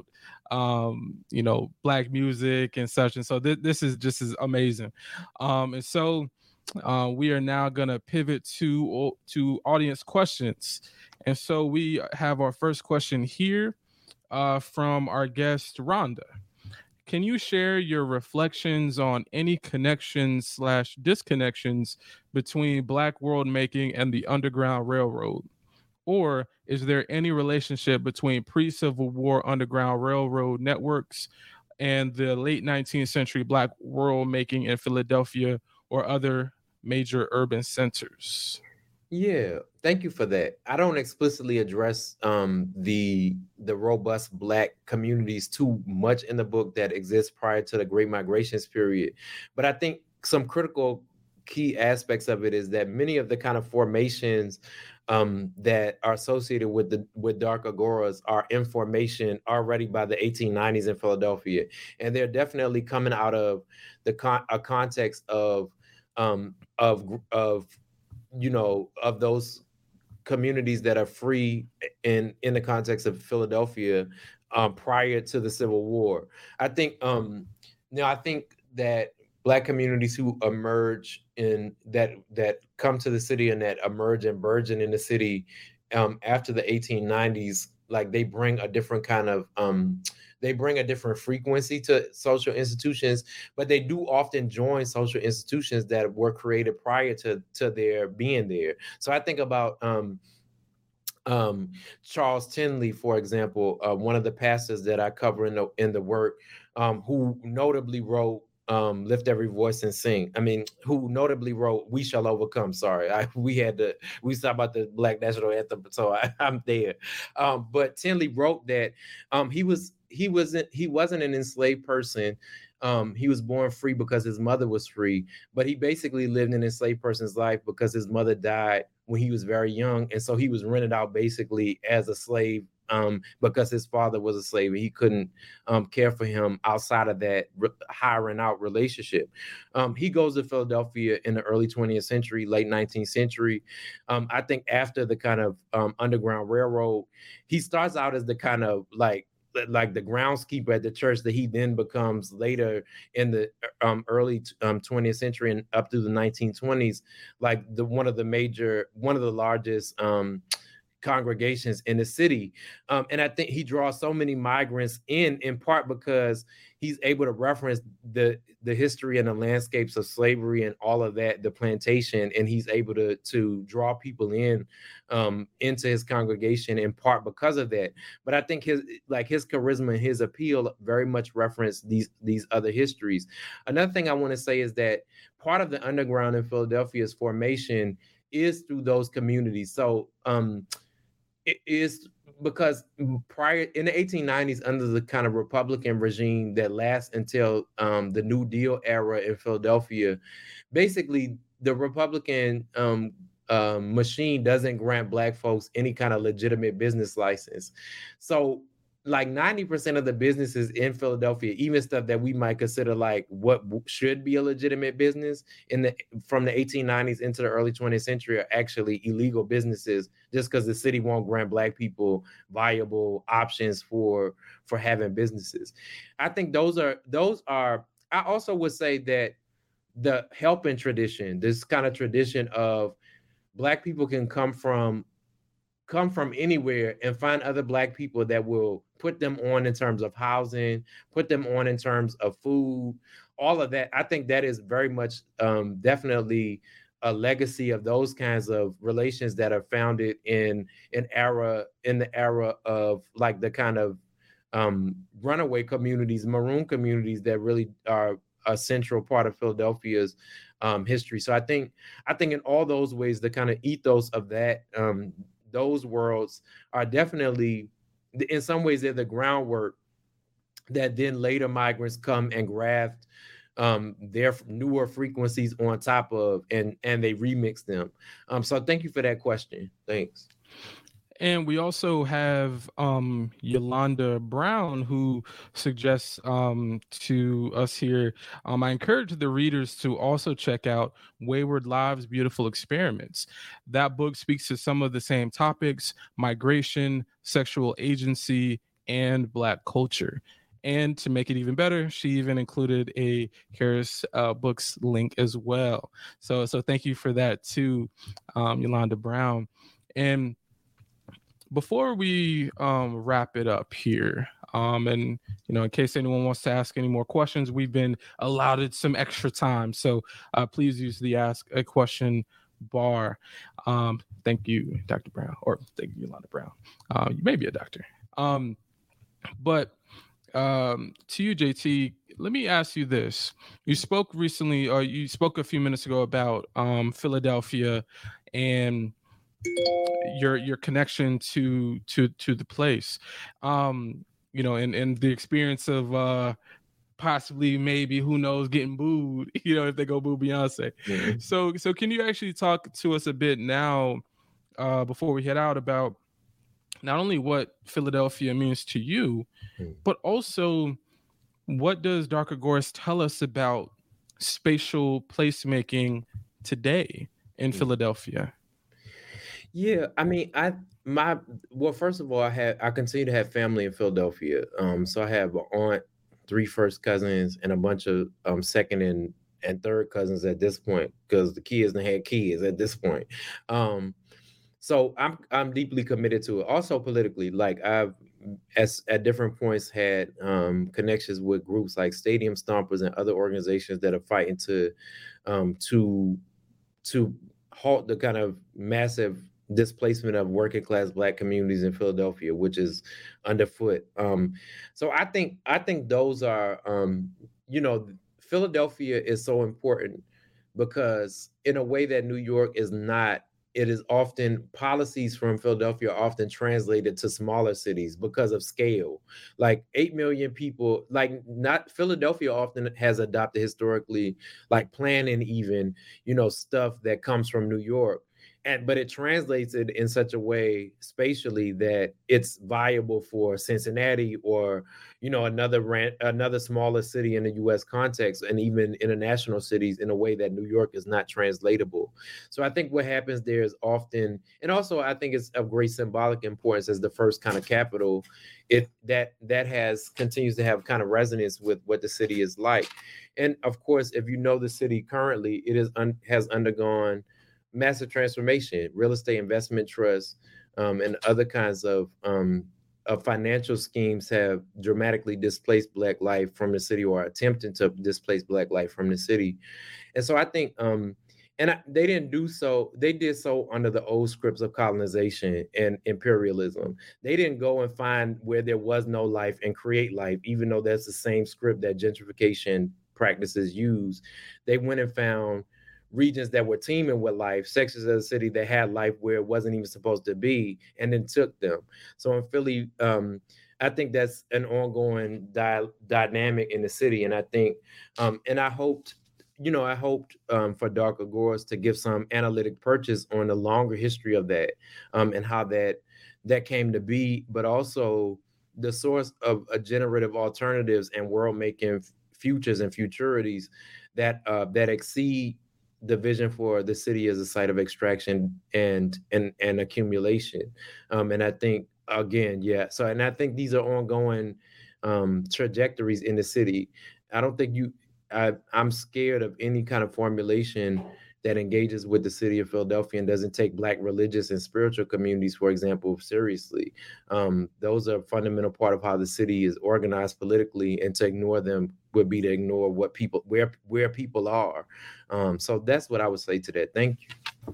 D: um, you know, Black music and such. And so th- this is just as amazing. Um, and so uh, we are now gonna pivot to to audience questions. And so we have our first question here. Uh, from our guest Rhonda. Can you share your reflections on any connections slash disconnections between Black world making and the Underground Railroad? Or is there any relationship between pre-Civil War Underground Railroad networks and the late nineteenth century Black world making in Philadelphia or other major urban centers?
C: Yeah, thank you for that. I don't explicitly address um, the the robust Black communities too much in the book that exists prior to the Great Migrations period, but I think some critical key aspects of it is that many of the kind of formations um, that are associated with the with dark agoras are in formation already by the eighteen nineties in Philadelphia, and they're definitely coming out of the con- a context of um, of of you know, of those communities that are free in in the context of Philadelphia um, prior to the Civil War. I think um, now I think that Black communities who emerge in that that come to the city and that emerge and burgeon in the city um, after the eighteen nineties, like they bring a different kind of um, they bring a different frequency to social institutions, but they do often join social institutions that were created prior to to their being there. So I think about um, um, Charles Tinley, for example, uh, one of the pastors that I cover in the in the work, um, who notably wrote um, "Lift Every Voice and Sing." I mean, who notably wrote "We Shall Overcome." Sorry, I, we had to we talked about the Black National Anthem, so I, I'm there. Um, but Tinley wrote that um, he was he wasn't he wasn't an enslaved person. Um, he was born free because his mother was free, but he basically lived an enslaved person's life because his mother died when he was very young, and so he was rented out basically as a slave um, because his father was a slave and he couldn't um, care for him outside of that re- hiring out relationship. Um, he goes to Philadelphia in the early twentieth century, late nineteenth century. Um, I think after the kind of um, Underground Railroad, he starts out as the kind of like like the groundskeeper at the church that he then becomes later in the um, early um, twentieth century and up through the nineteen twenties, like the one of the major, one of the largest um, congregations in the city. Um, and I think he draws so many migrants in, in part because he's able to reference the the history and the landscapes of slavery and all of that, the plantation, and he's able to to draw people in um, into his congregation in part because of that. But I think his like his charisma and his appeal very much reference these these other histories. Another thing I want to say is that part of the underground in Philadelphia's formation is through those communities. So um, it is because prior in the eighteen nineties, under the kind of Republican regime that lasts until um, the New Deal era in Philadelphia, basically the Republican um, um, machine doesn't grant Black folks any kind of legitimate business license. So like ninety percent of the businesses in Philadelphia, even stuff that we might consider like what should be a legitimate business in the from the eighteen nineties into the early twentieth century, are actually illegal businesses just because the city won't grant Black people viable options for for having businesses. I think those are those are I also would say that the helping tradition, this kind of tradition of Black people can come from come from anywhere and find other Black people that will put them on in terms of housing, put them on in terms of food, all of that. I think that is very much um, definitely a legacy of those kinds of relations that are founded in an era, in the era of like the kind of um, runaway communities, maroon communities that really are a central part of Philadelphia's um, history. So I think, I think in all those ways, the kind of ethos of that, um, those worlds are definitely, in some ways, they're the groundwork that then later migrants come and graft um, their newer frequencies on top of, and and they remix them. Um, so thank you for that question. Thanks.
D: And we also have um, Yolanda Brown, who suggests um, to us here, um, I encourage the readers to also check out Wayward Lives, Beautiful Experiments. That book speaks to some of the same topics: migration, sexual agency, and Black culture. And to make it even better, she even included a Charis uh, Books link as well. So, so thank you for that too, um, Yolanda Brown. And before we um, wrap it up here, um, and you know, in case anyone wants to ask any more questions, we've been allotted some extra time, so uh, please use the ask a question bar. Um, thank you, Doctor Brown, or thank you, Yolanda Brown. Uh, you may be a doctor, um, but um, to you, J T, let me ask you this: you spoke recently, or you spoke a few minutes ago about um, Philadelphia and your your connection to to to the place, um you know, and and the experience of uh possibly, maybe, who knows, getting booed, you know, if they go boo Beyonce. Mm-hmm. so so can you actually talk to us a bit now, uh before we head out, about not only what Philadelphia means to you, mm-hmm. but also what does Dark Agorist tell us about spatial placemaking today in mm-hmm. Philadelphia?
C: Yeah, I mean, I my well, first of all, I had I continue to have family in Philadelphia. Um, so I have an aunt three first cousins and a bunch of um, second and, and third cousins at this point, because the kids done had kids at this point. Um, so I'm I'm deeply committed to it. Also politically, like I've as at different points had um, connections with groups like Stadium Stompers and other organizations that are fighting to um, to to halt the kind of massive displacement of working class Black communities in Philadelphia, which is underfoot. Um, so I think I think those are um, you know, Philadelphia is so important because in a way that New York is not. It is often policies from Philadelphia are often translated to smaller cities because of scale. Like eight million people, like not Philadelphia often has adopted historically, like planning even, you know, stuff that comes from New York. And, but it translates it in such a way spatially that it's viable for Cincinnati or, you know, another rant, another smaller city in the U S context, and even international cities in a way that New York is not translatable. So I think what happens there is often, and also I think it's of great symbolic importance as the first kind of capital, it that that has continues to have kind of resonance with what the city is like. And of course, if you know the city currently, it is un, has undergone massive transformation. Real estate investment trusts um, and other kinds of, um, of financial schemes have dramatically displaced Black life from the city, or are attempting to displace Black life from the city. And so I think, um, and I, they didn't do so, they did so under the old scripts of colonization and imperialism. They didn't go and find where there was no life and create life, even though that's the same script that gentrification practices use. They went and found regions that were teeming with life, sections of the city that had life where it wasn't even supposed to be, and then took them. So in Philly, um, I think that's an ongoing di- dynamic in the city. And I think, um, and I hoped, you know, I hoped um, for Dark Agoras to give some analytic purchase on the longer history of that um, and how that that came to be, but also the source of uh, generative alternatives and world-making f- futures and futurities that uh, that exceed the vision for the city as a site of extraction and and and accumulation. Um, and I think again, yeah. So and I think these are ongoing um, trajectories in the city. I don't think you. I, I'm scared of any kind of formulation that engages with the city of Philadelphia and doesn't take Black religious and spiritual communities, for example, seriously. Um, those are a fundamental part of how the city is organized politically, and to ignore them would be to ignore what people, where where people are. Um, so that's what I would say to that. Thank you.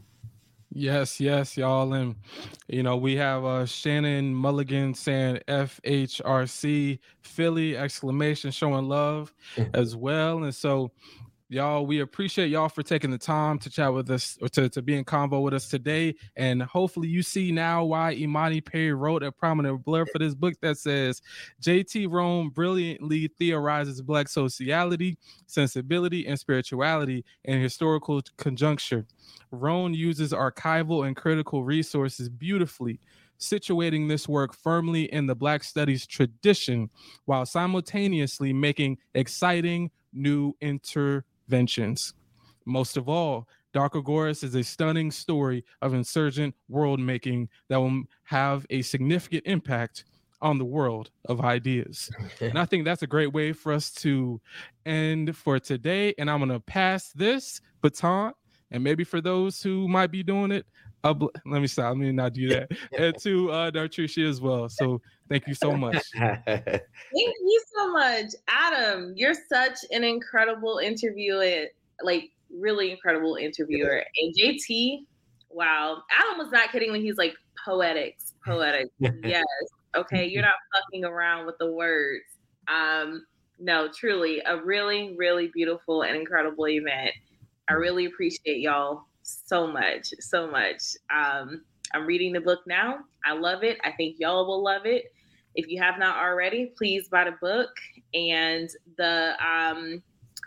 D: Yes, yes, y'all. And, you know, we have uh, Shannon Mulligan saying F H R C Philly exclamation, showing love as well. And so, y'all, we appreciate y'all for taking the time to chat with us, or to, to be in convo with us today. And hopefully you see now why Imani Perry wrote a prominent blurb for this book that says, J T Roane brilliantly theorizes Black sociality, sensibility, and spirituality in historical conjuncture. Roane uses archival and critical resources beautifully, situating this work firmly in the Black studies tradition, while simultaneously making exciting new interventions. Most of all, Dark Agoras is a stunning story of insurgent world making that will have a significant impact on the world of ideas. And I think that's a great way for us to end for today. And I'm going to pass this baton, and maybe for those who might be doing it, uh, let me stop. Let me not do that. And to uh, Dartricia as well. So thank you so much.
B: Thank you so much, Adam. You're such an incredible interviewer, like really incredible interviewer. And J T, wow. Adam was not kidding when he's like poetics, poetics. Yes. Okay. You're not fucking around with the words. Um, no, truly a really, really beautiful and incredible event. I really appreciate y'all so much, so much. Um, I'm reading the book now. I love it. I think y'all will love it. If you have not already, please buy the book. And the um,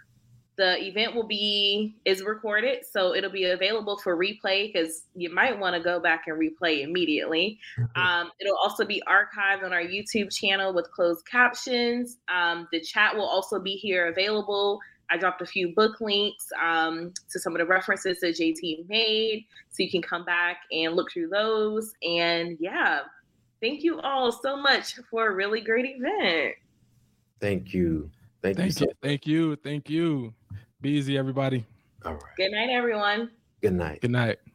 B: the event will be is recorded, so it'll be available for replay, because you might want to go back and replay immediately. Um, it'll also be archived on our YouTube channel with closed captions. Um, the chat will also be here available. I dropped a few book links um, to some of the references that J T made, so you can come back and look through those. And yeah, thank you all so much for a really great event.
C: Thank you. Thank,
D: Thank
C: you. So
D: you. Thank you. Thank you. Be easy, everybody.
C: All right.
B: Good night, everyone.
C: Good night.
D: Good night.